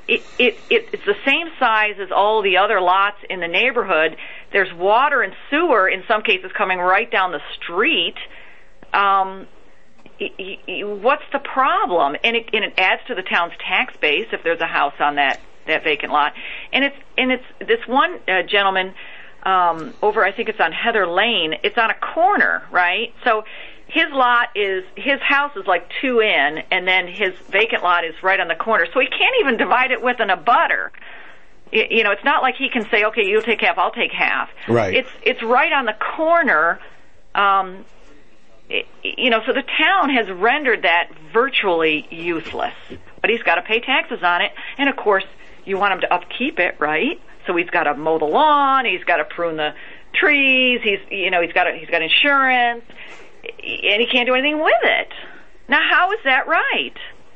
it, it, it it's the same size as all the other lots in the neighborhood. There's water and sewer in some cases coming right down the street. Um, y- y- what's the problem? And it, and it adds to the town's tax base if there's a house on that, that vacant lot. And it's and it's this one uh, gentleman um, over, I think it's on Heather Lane. It's on a corner, right? So his lot is, his house is like two in, and then his vacant lot is right on the corner. So he can't even divide it with an abutter. You know, it's not like he can say, okay, you'll take half, I'll take half. Right. It's it's right on the corner. Um, it, you know, so the town has rendered that virtually useless. But he's got to pay taxes on it, and of course, you want him to upkeep it, right? So he's got to mow the lawn, he's got to prune the trees, he's you know he's got to, he's got insurance, and he can't do anything with it. Now, how is that right?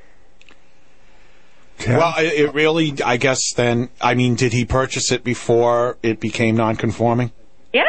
Yeah. Well, it really, I guess then, I mean, did he purchase it before it became non-conforming? Yes.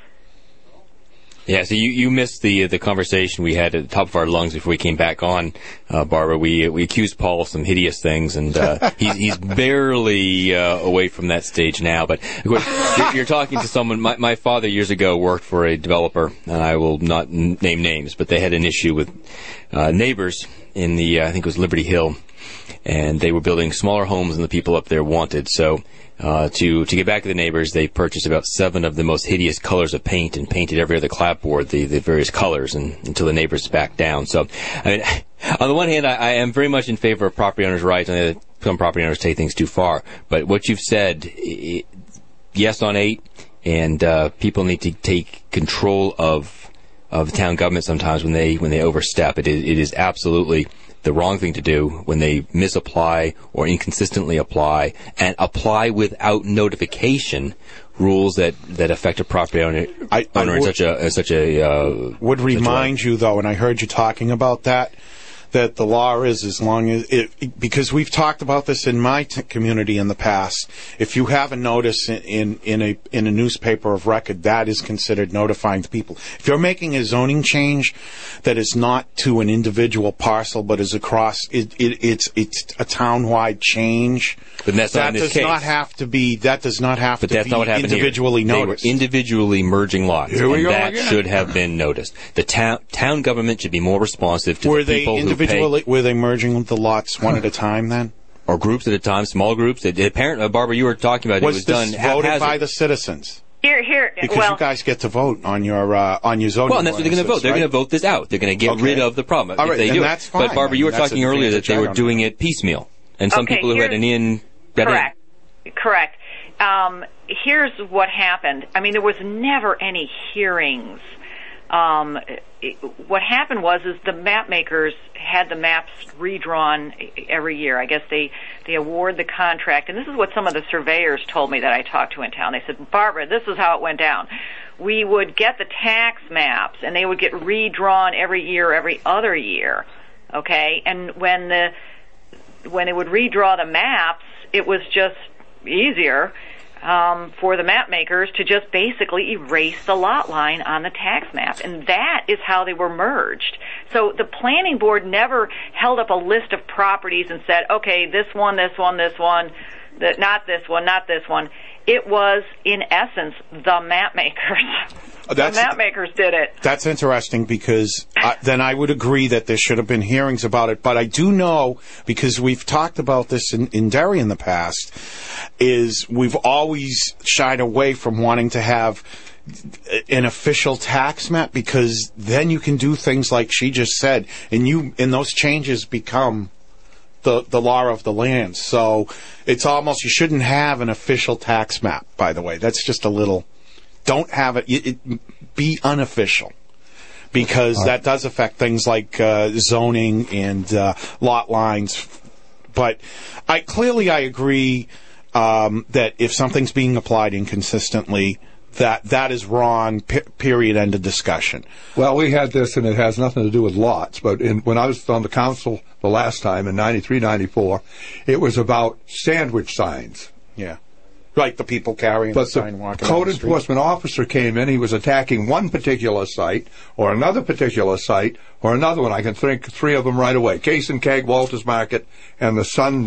Yeah, so you, you missed the the conversation we had at the top of our lungs before we came back on, uh, Barbara. We we accused Paul of some hideous things, and uh, he's, he's barely uh, away from that stage now. But of course, you're, you're talking to someone. My, my father years ago worked for a developer, and I will not n- name names, but they had an issue with uh, neighbors in the, uh, I think it was Liberty Hill, and they were building smaller homes than the people up there wanted. So uh, to to get back to the neighbors, they purchased about seven of the most hideous colors of paint and painted every other clapboard the, the various colors and, until the neighbors backed down. So, I mean, on the one hand, I, I am very much in favor of property owners' rights. On the other, some property owners take things too far. But what you've said, it, yes on eight, and uh, people need to take control of of town government sometimes when they when they overstep. It is, it is absolutely the wrong thing to do when they misapply or inconsistently apply and apply without notification rules that, that affect a property owner, I, I owner would, in such a, in such a, uh, would remind such a you though, and I heard you talking about that, that the law is as long as it, because we've talked about this in my t- community in the past. If you have a notice in, in, in a in a newspaper of record, that is considered notifying the people. If you're making a zoning change that is not to an individual parcel but is across, it, it, it's it's a town-wide change. But that's not that in this does case. not have to be. That does not have but to that's be not what happened individually here. noticed. They were individually merging lots, Here we and go that again. should have been noticed. The town town government should be more responsive to were the people they who pay. individually? Were they merging the lots one at a time then? Or groups at a time, small groups. It, apparently, uh, Barbara, you were talking about it. Was it was this done voted haphazard. by the citizens? Here, here. Because well, you guys get to vote on your uh, on your zoning. Well, and that's what they're going to vote. They're right? going to vote this out. They're going to get Okay. rid of the problem All if right, they then do that's it. fine. But Barbara, you were That's talking a earlier that they were advantage doing it piecemeal, and some Okay, people who had here's- an in got correct. in. Correct. Um, here's what happened. I mean, there was never any hearings. Um, it, what happened was is the map makers had the maps redrawn every year. I guess they, they award the contract, and this is what some of the surveyors told me that I talked to in town. They said, Barbara, this is how it went down. We would get the tax maps, and they would get redrawn every year, every other year. Okay, and when the when they would redraw the maps, it was just easier um, for the map makers to just basically erase the lot line on the tax map, and that is how they were merged. So the planning board never held up a list of properties and said, okay, this one, this one, this one, the, not this one, not this one. It was, in essence, the map makers. That's, the map makers did it. That's interesting because uh, then I would agree that there should have been hearings about it. But I do know, because we've talked about this in, in Derry in the past, is we've always shied away from wanting to have an official tax map, because then you can do things like she just said, and you and those changes become the the law of the land. So it's almost, you shouldn't have an official tax map, by the way. That's just a little, don't have it, it, it be unofficial, because that does affect things like uh, zoning and uh, lot lines. But I clearly I agree um, that if something's being applied inconsistently, that that is wrong, p- period, end of discussion. Well, we had this, and it has nothing to do with lots, but in, when I was on the council the last time in ninety-three, ninety-four, it was about sandwich signs. Yeah. Like the people carrying But the sign walking the down code the street. enforcement officer came in, he was attacking one particular site, or another particular site, or another one. I can think three of them right away. Case and Keg, Walters Market, and the Sun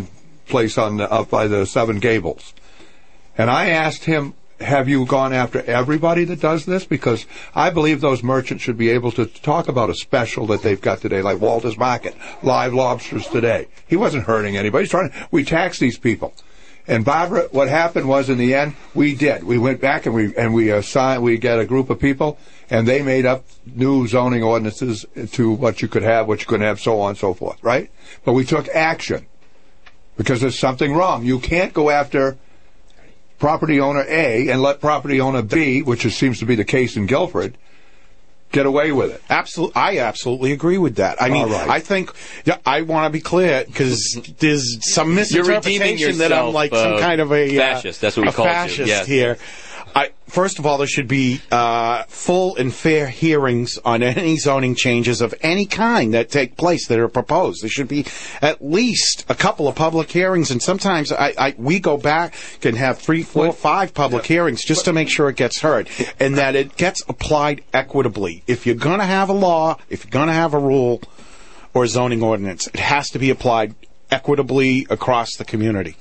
place on the, up by the Seven Gables. And I asked him, have you gone after everybody that does this? Because I believe those merchants should be able to talk about a special that they've got today, like Walter's Market, live lobsters today. He wasn't hurting anybody. He's trying to, we tax these people. And Barbara, what happened was in the end, we did. We went back and we and we assigned, we got a group of people, and they made up new zoning ordinances to what you could have, what you couldn't have, so on and so forth, right? But we took action because there's something wrong. You can't go after property owner A and let property owner B, which is, seems to be the case in Guilford, get away with it. Absolutely, I absolutely agree with that. I mean, right. I think yeah, I want to be clear because there's some misinterpretation that I'm like uh, some kind of a fascist. Uh, That's what we a call fascist yes. here. I, first of all, there should be uh, full and fair hearings on any zoning changes of any kind that take place that are proposed. There should be at least a couple of public hearings, and sometimes I, I, we go back and have three, four, five public yeah. hearings just to make sure it gets heard and that it gets applied equitably. If you're going to have a law, if you're going to have a rule or a zoning ordinance, it has to be applied equitably across the community.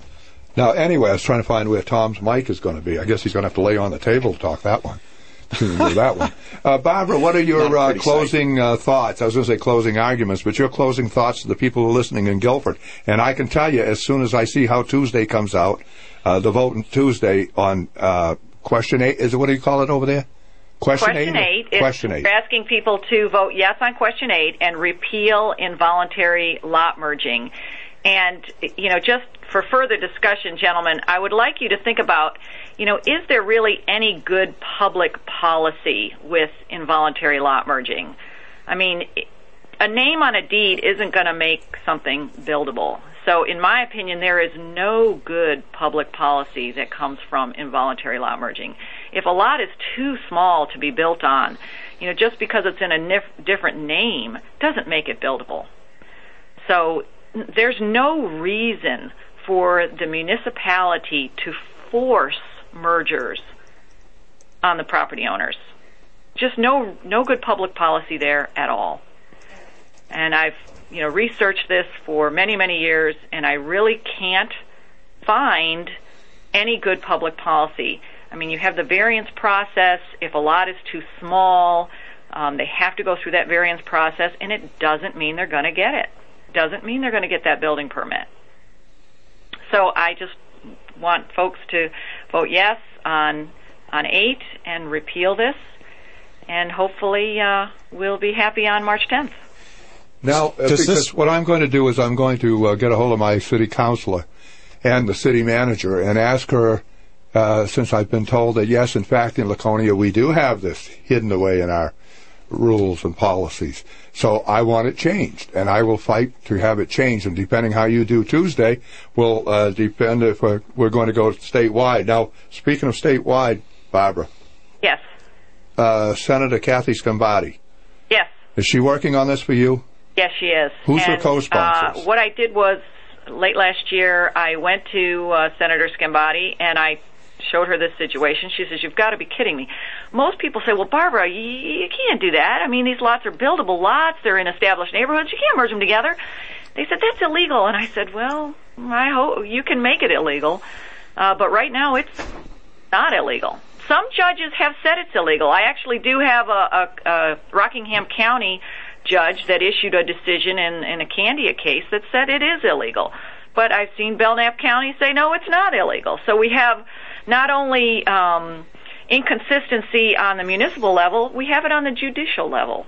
Now, anyway, I was trying to find where Tom's mic is going to be. I guess he's going to have to lay on the table to talk that one. that one. Uh, Barbara, what are your uh, closing uh, thoughts? I was going to say closing arguments, but your closing thoughts to the people who are listening in Guilford. And I can tell you, as soon as I see how Tuesday comes out, uh, the vote on Tuesday on uh, question eight, is it, what do you call it over there? Question, question eight. eight question eight. We're asking people to vote yes on question eight and repeal involuntary lot merging. And, you know, just for further discussion, gentlemen, I would like you to think about, you know, is there really any good public policy with involuntary lot merging? I mean, a name on a deed isn't going to make something buildable. So in my opinion, there is no good public policy that comes from involuntary lot merging. If a lot is too small to be built on, you know, just because it's in a nif- different name doesn't make it buildable. So there's no reason for the municipality to force mergers on the property owners. Just no no good public policy there at all. And I've, you know, researched this for many, many years, and I really can't find any good public policy. I mean, you have the variance process. If a lot is too small, um, they have to go through that variance process, and it doesn't mean they're going to get it. Doesn't mean they're going to get that building permit. So I just want folks to vote yes on on eight and repeal this, and hopefully uh, we'll be happy on March tenth. Now, uh, because this... what I'm going to do is I'm going to uh, get a hold of my city councilor and the city manager and ask her, uh, since I've been told that, yes, in fact, in Laconia we do have this hidden away in our rules and policies. So I want it changed, and I will fight to have it changed. And depending how you do Tuesday will uh, depend if we're, we're going to go statewide. Now, speaking of statewide, Barbara. Yes. Uh, Senator Kathy Scombati. Yes. Is she working on this for you? Yes, she is. Who's and, her co-sponsors? Uh, what I did was, late last year, I went to uh, Senator Scombati, and I showed her this situation. She says, you've got to be kidding me. Most people say, well, Barbara, you, you can't do that. I mean, these lots are buildable lots. They're in established neighborhoods. You can't merge them together. They said, that's illegal. And I said, well, I hope you can make it illegal. Uh, but right now, it's not illegal. Some judges have said it's illegal. I actually do have a, a, a Rockingham County judge that issued a decision in, in a Candia case that said it is illegal. But I've seen Belknap County say, no, it's not illegal. So we have not only um, inconsistency on the municipal level, we have it on the judicial level.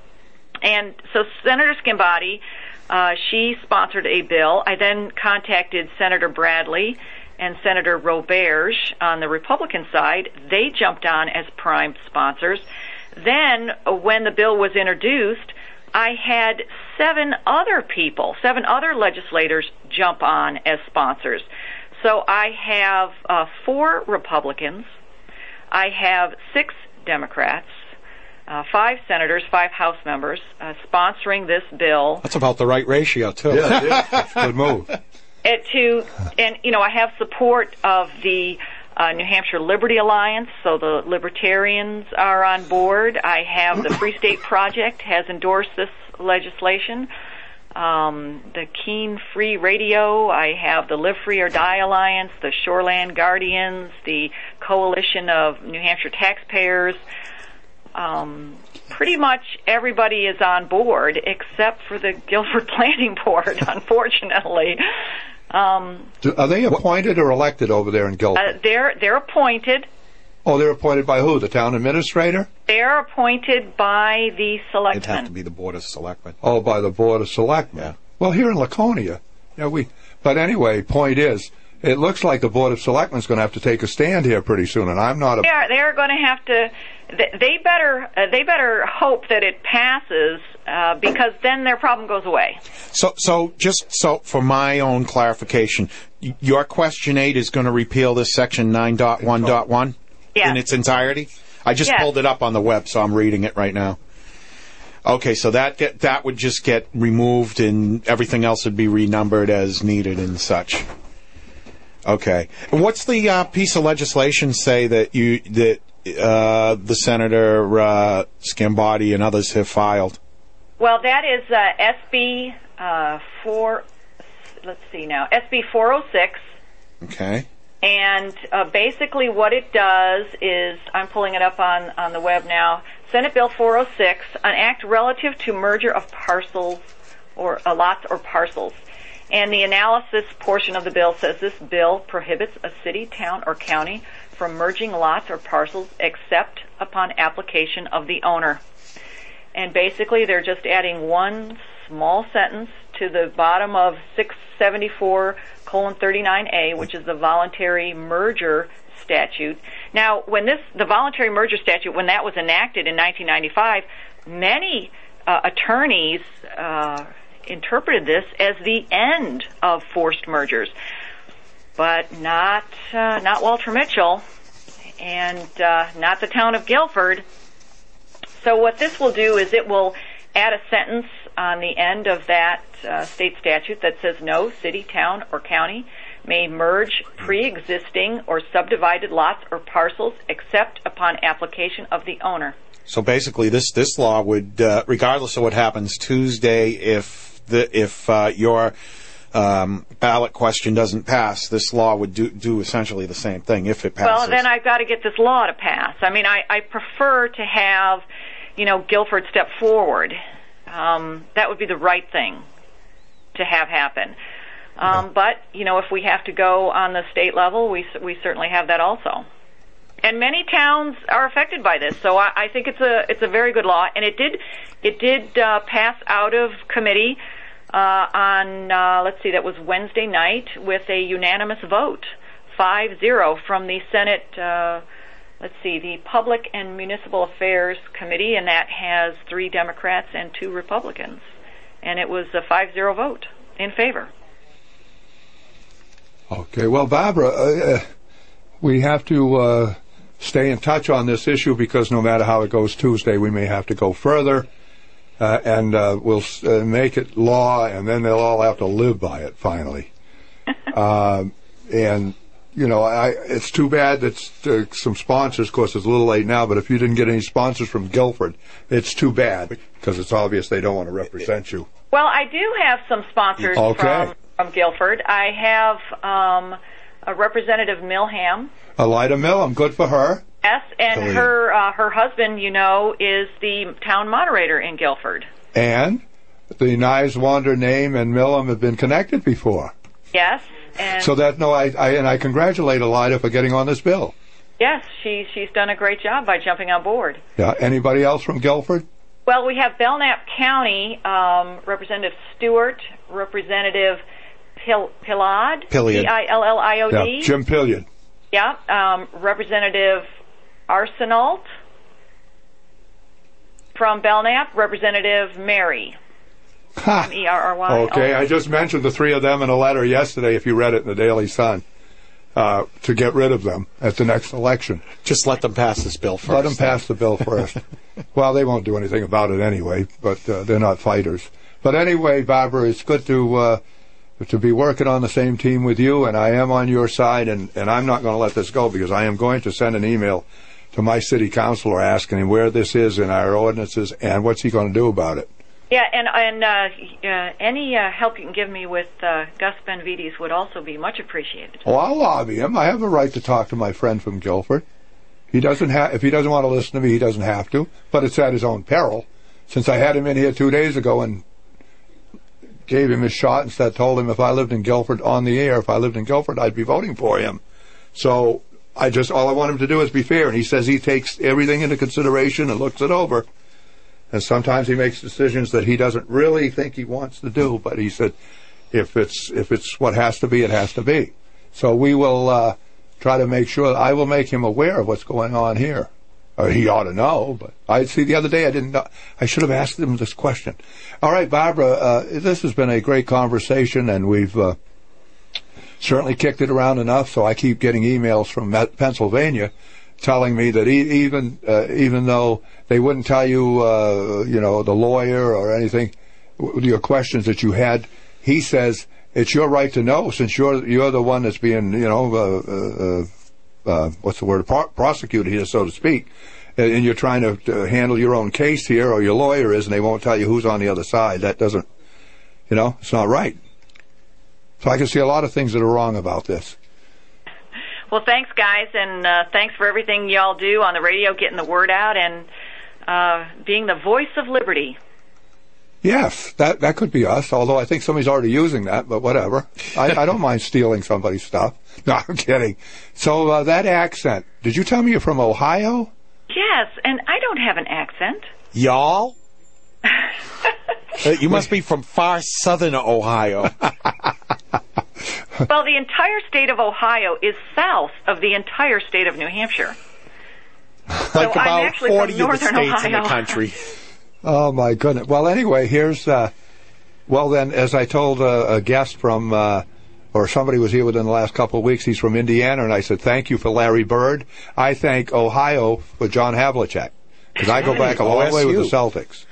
And so Senator Scombati, uh, she sponsored a bill. I then contacted Senator Bradley and Senator Roberge on the Republican side. They jumped on as prime sponsors. Then, uh, when the bill was introduced, I had seven other people, seven other legislators jump on as sponsors. So I have uh, four Republicans, I have six Democrats, uh, five senators, five House members uh, sponsoring this bill. That's about the right ratio, too. Yeah, it is. That's a good move. It to, and, you know, I have support of the uh, New Hampshire Liberty Alliance, so the Libertarians are on board. I have the Free State Project has endorsed this legislation. um, the Keene Free Radio. I have the Live Free or Die Alliance, the Shoreland Guardians, the Coalition of New Hampshire Taxpayers. Um, pretty much everybody is on board except for the Guilford Planning Board, unfortunately. Um, Do, are they appointed or elected over there in Guilford? Uh, they're they're appointed. Oh, they're appointed by who? The town administrator? They're appointed by the selectmen. It'd have to be the Board of Selectmen. Oh, by the Board of Selectmen. Yeah. Well, here in Laconia, yeah, we. But anyway, point is, it looks like the Board of Selectmen is going to have to take a stand here pretty soon, and I'm not a. They're they're going to have to. They better uh, they better hope that it passes uh, because then their problem goes away. So, so just so for my own clarification, y- your question eight is going to repeal this section nine point one point one Yes. in its entirety. I just Yes. pulled it up on the web, so I'm reading it right now. Okay, so that get, that would just get removed, and everything else would be renumbered as needed and such. Okay, and what's the uh, piece of legislation say that you that uh, the Senator uh, Scambati and others have filed? Well, that is uh, S B uh, four. Let's see now, S B four oh six. Okay. And uh, basically what it does is, I'm pulling it up on, on the web now, Senate Bill four oh six, an act relative to merger of parcels or uh, lots or parcels. And the analysis portion of the bill says this bill prohibits a city, town, or county from merging lots or parcels except upon application of the owner. And basically they're just adding one small sentence to the bottom of six seventy-four colon thirty-nine A, which is the voluntary merger statute. Now, when this, the voluntary merger statute, when that was enacted in nineteen ninety-five, many uh, attorneys uh, interpreted this as the end of forced mergers, but not uh, not Walter Mitchell and uh, not the town of Guilford. So what this will do is it will add a sentence on the end of that uh, state statute that says no city, town, or county may merge pre-existing or subdivided lots or parcels except upon application of the owner. So basically, this this law would, uh, regardless of what happens Tuesday, if the if uh, your um, ballot question doesn't pass, this law would do do essentially the same thing if it passes. Well, then I've got to get this law to pass. I mean, I, I prefer to have, you know, Guilford step forward. Um, that would be the right thing to have happen. Um, but, you know, if we have to go on the state level, we we certainly have that also. And many towns are affected by this, so I, I think it's a it's a very good law. And it did it did uh, pass out of committee uh, on uh, let's see, that was Wednesday night with a unanimous vote, five zero from the Senate. Uh, let's see, the Public and Municipal Affairs Committee, and that has three Democrats and two Republicans, and it was a five zero vote in favor. Okay, well, Barbara, uh, we have to uh, stay in touch on this issue because no matter how it goes Tuesday, we may have to go further, uh, and uh, we'll uh, make it law, and then they'll all have to live by it finally. uh, and, you know, I, it's too bad that uh, some sponsors, of course, it's a little late now, but if you didn't get any sponsors from Guilford, it's too bad because it's obvious they don't want to represent you. Well, I do have some sponsors Okay. from, from Guilford. I have um, a Representative Milham. Elida Milham, good for her. Yes, and Believe. her uh, her husband, you know, is the town moderator in Guilford. And the Knives Wander name and Milham have been connected before. Yes, and So that, no, I, I and I congratulate Elida for getting on this bill. yes, she she's done a great job by jumping on board. Yeah. Anybody else from Guilford? Well, we have Belknap County, um, Representative Stewart, Representative Pil- Pillod, Pilliod. P I L L I O D. Yeah. Jim Pillion. Yeah, um, Representative Arsenault from Belknap, Representative Mary, Ha. E R R Y. Okay. I just mentioned the three of them in a letter yesterday. If you read it in the Daily Sun, uh, to get rid of them at the next election. Just let them pass this bill first. Let them pass the bill first. Well, they won't do anything about it anyway, but uh, they're not fighters. But anyway, Barbara, it's good to uh, to be working on the same team with you, and I am on your side, and, and I'm not going to let this go because I am going to send an email to my city councilor asking him where this is in our ordinances and what's he going to do about it. Yeah, and and uh, uh, any uh, help you can give me with uh, Gus Benavides would also be much appreciated. Oh, I'll lobby him. I have a right to talk to my friend from Guilford. He doesn't have. If he doesn't want to listen to me, he doesn't have to. But it's at his own peril. Since I had him in here two days ago and gave him his shot and said, told him if I lived in Guilford on the air, if I lived in Guilford, I'd be voting for him. So I just all I want him to do is be fair. And he says he takes everything into consideration and looks it over. And sometimes he makes decisions that he doesn't really think he wants to do. But he said, if it's if it's what has to be, it has to be. So we will uh, try to make sure. I will make him aware of what's going on here. Or he ought to know, but I see the other day I didn't know. I should have asked him this question. All right, Barbara, uh, this has been a great conversation, and we've uh, certainly kicked it around enough, so I keep getting emails from Pennsylvania telling me that e- even uh, even though they wouldn't tell you, uh, you know, the lawyer or anything, your questions that you had, he says it's your right to know since you're you're the one that's being, you know, uh, uh, uh, what's the word, Pro- prosecuted here, so to speak. And you're trying to, to handle your own case here, or your lawyer is, and they won't tell you who's on the other side. That doesn't, you know, it's not right. So I can see a lot of things that are wrong about this. Well, thanks, guys, and uh, thanks for everything y'all do on the radio, getting the word out, and uh, being the voice of liberty. Yes, that that could be us, although I think somebody's already using that, but whatever. I, I don't mind stealing somebody's stuff. No, I'm kidding. So uh, that accent, did you tell me you're from Ohio? Yes, and I don't have an accent. Y'all? You must be from far southern Ohio. Well, the entire state of Ohio is south of the entire state of New Hampshire. Like so about I'm actually forty from of the northern states Ohio. in the country. Oh, my goodness. Well, anyway, here's, uh, well, then, as I told uh, a guest from, uh, or somebody was here within the last couple of weeks, he's from Indiana, and I said, thank you for Larry Bird. I thank Ohio for John Havlicek, because I go back a long way with the Celtics.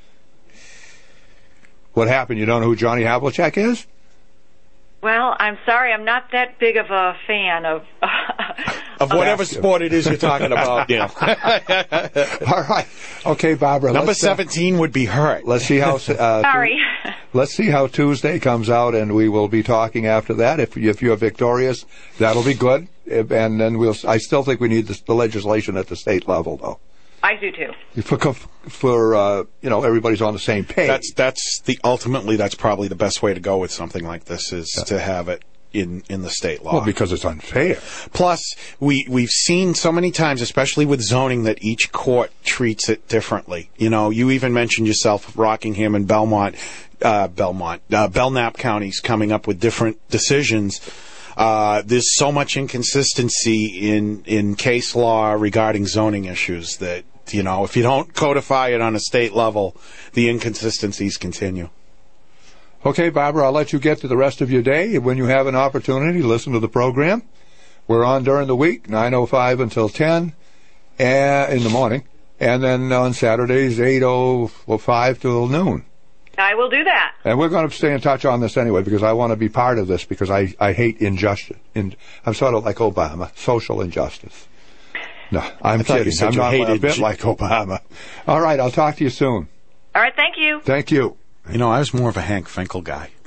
What happened? You don't know who Johnny Havlicek is? Well, I'm sorry, I'm not that big of a fan of... Of whatever sport it is you're talking about. Yeah. All right. Okay, Barbara. Number seventeen uh, would be hurt. Let's see how... Uh, Sorry. Let's see how Tuesday comes out, and we will be talking after that. If if you're victorious, that'll be good. And then we'll... I still think we need the, the legislation at the state level, though. I do, too. For, for uh, you know, everybody's on the same page. That's, that's the... Ultimately, that's probably the best way to go with something like this, is yeah. to have it in in the state law. Well, because it's unfair. Plus, we, we've seen so many times, especially with zoning, that each court treats it differently. You know, you even mentioned yourself Rockingham and Belmont, uh, Belmont, uh, Belknap counties coming up with different decisions. Uh, there's so much inconsistency in, in case law regarding zoning issues that, you know, if you don't codify it on a state level, the inconsistencies continue. Okay, Barbara, I'll let you get to the rest of your day. When you have an opportunity, listen to the program. We're on during the week, nine oh five until ten uh, in the morning. And then on Saturdays, eight oh five till noon. I will do that. And we're going to stay in touch on this anyway, because I want to be part of this, because I, I hate injustice. In, I'm sort of like Obama, social injustice. No, I'm kidding. I'm not a bit like Obama. All right, I'll talk to you soon. All right, thank you. Thank you. You know, I was more of a Hank Finkel guy.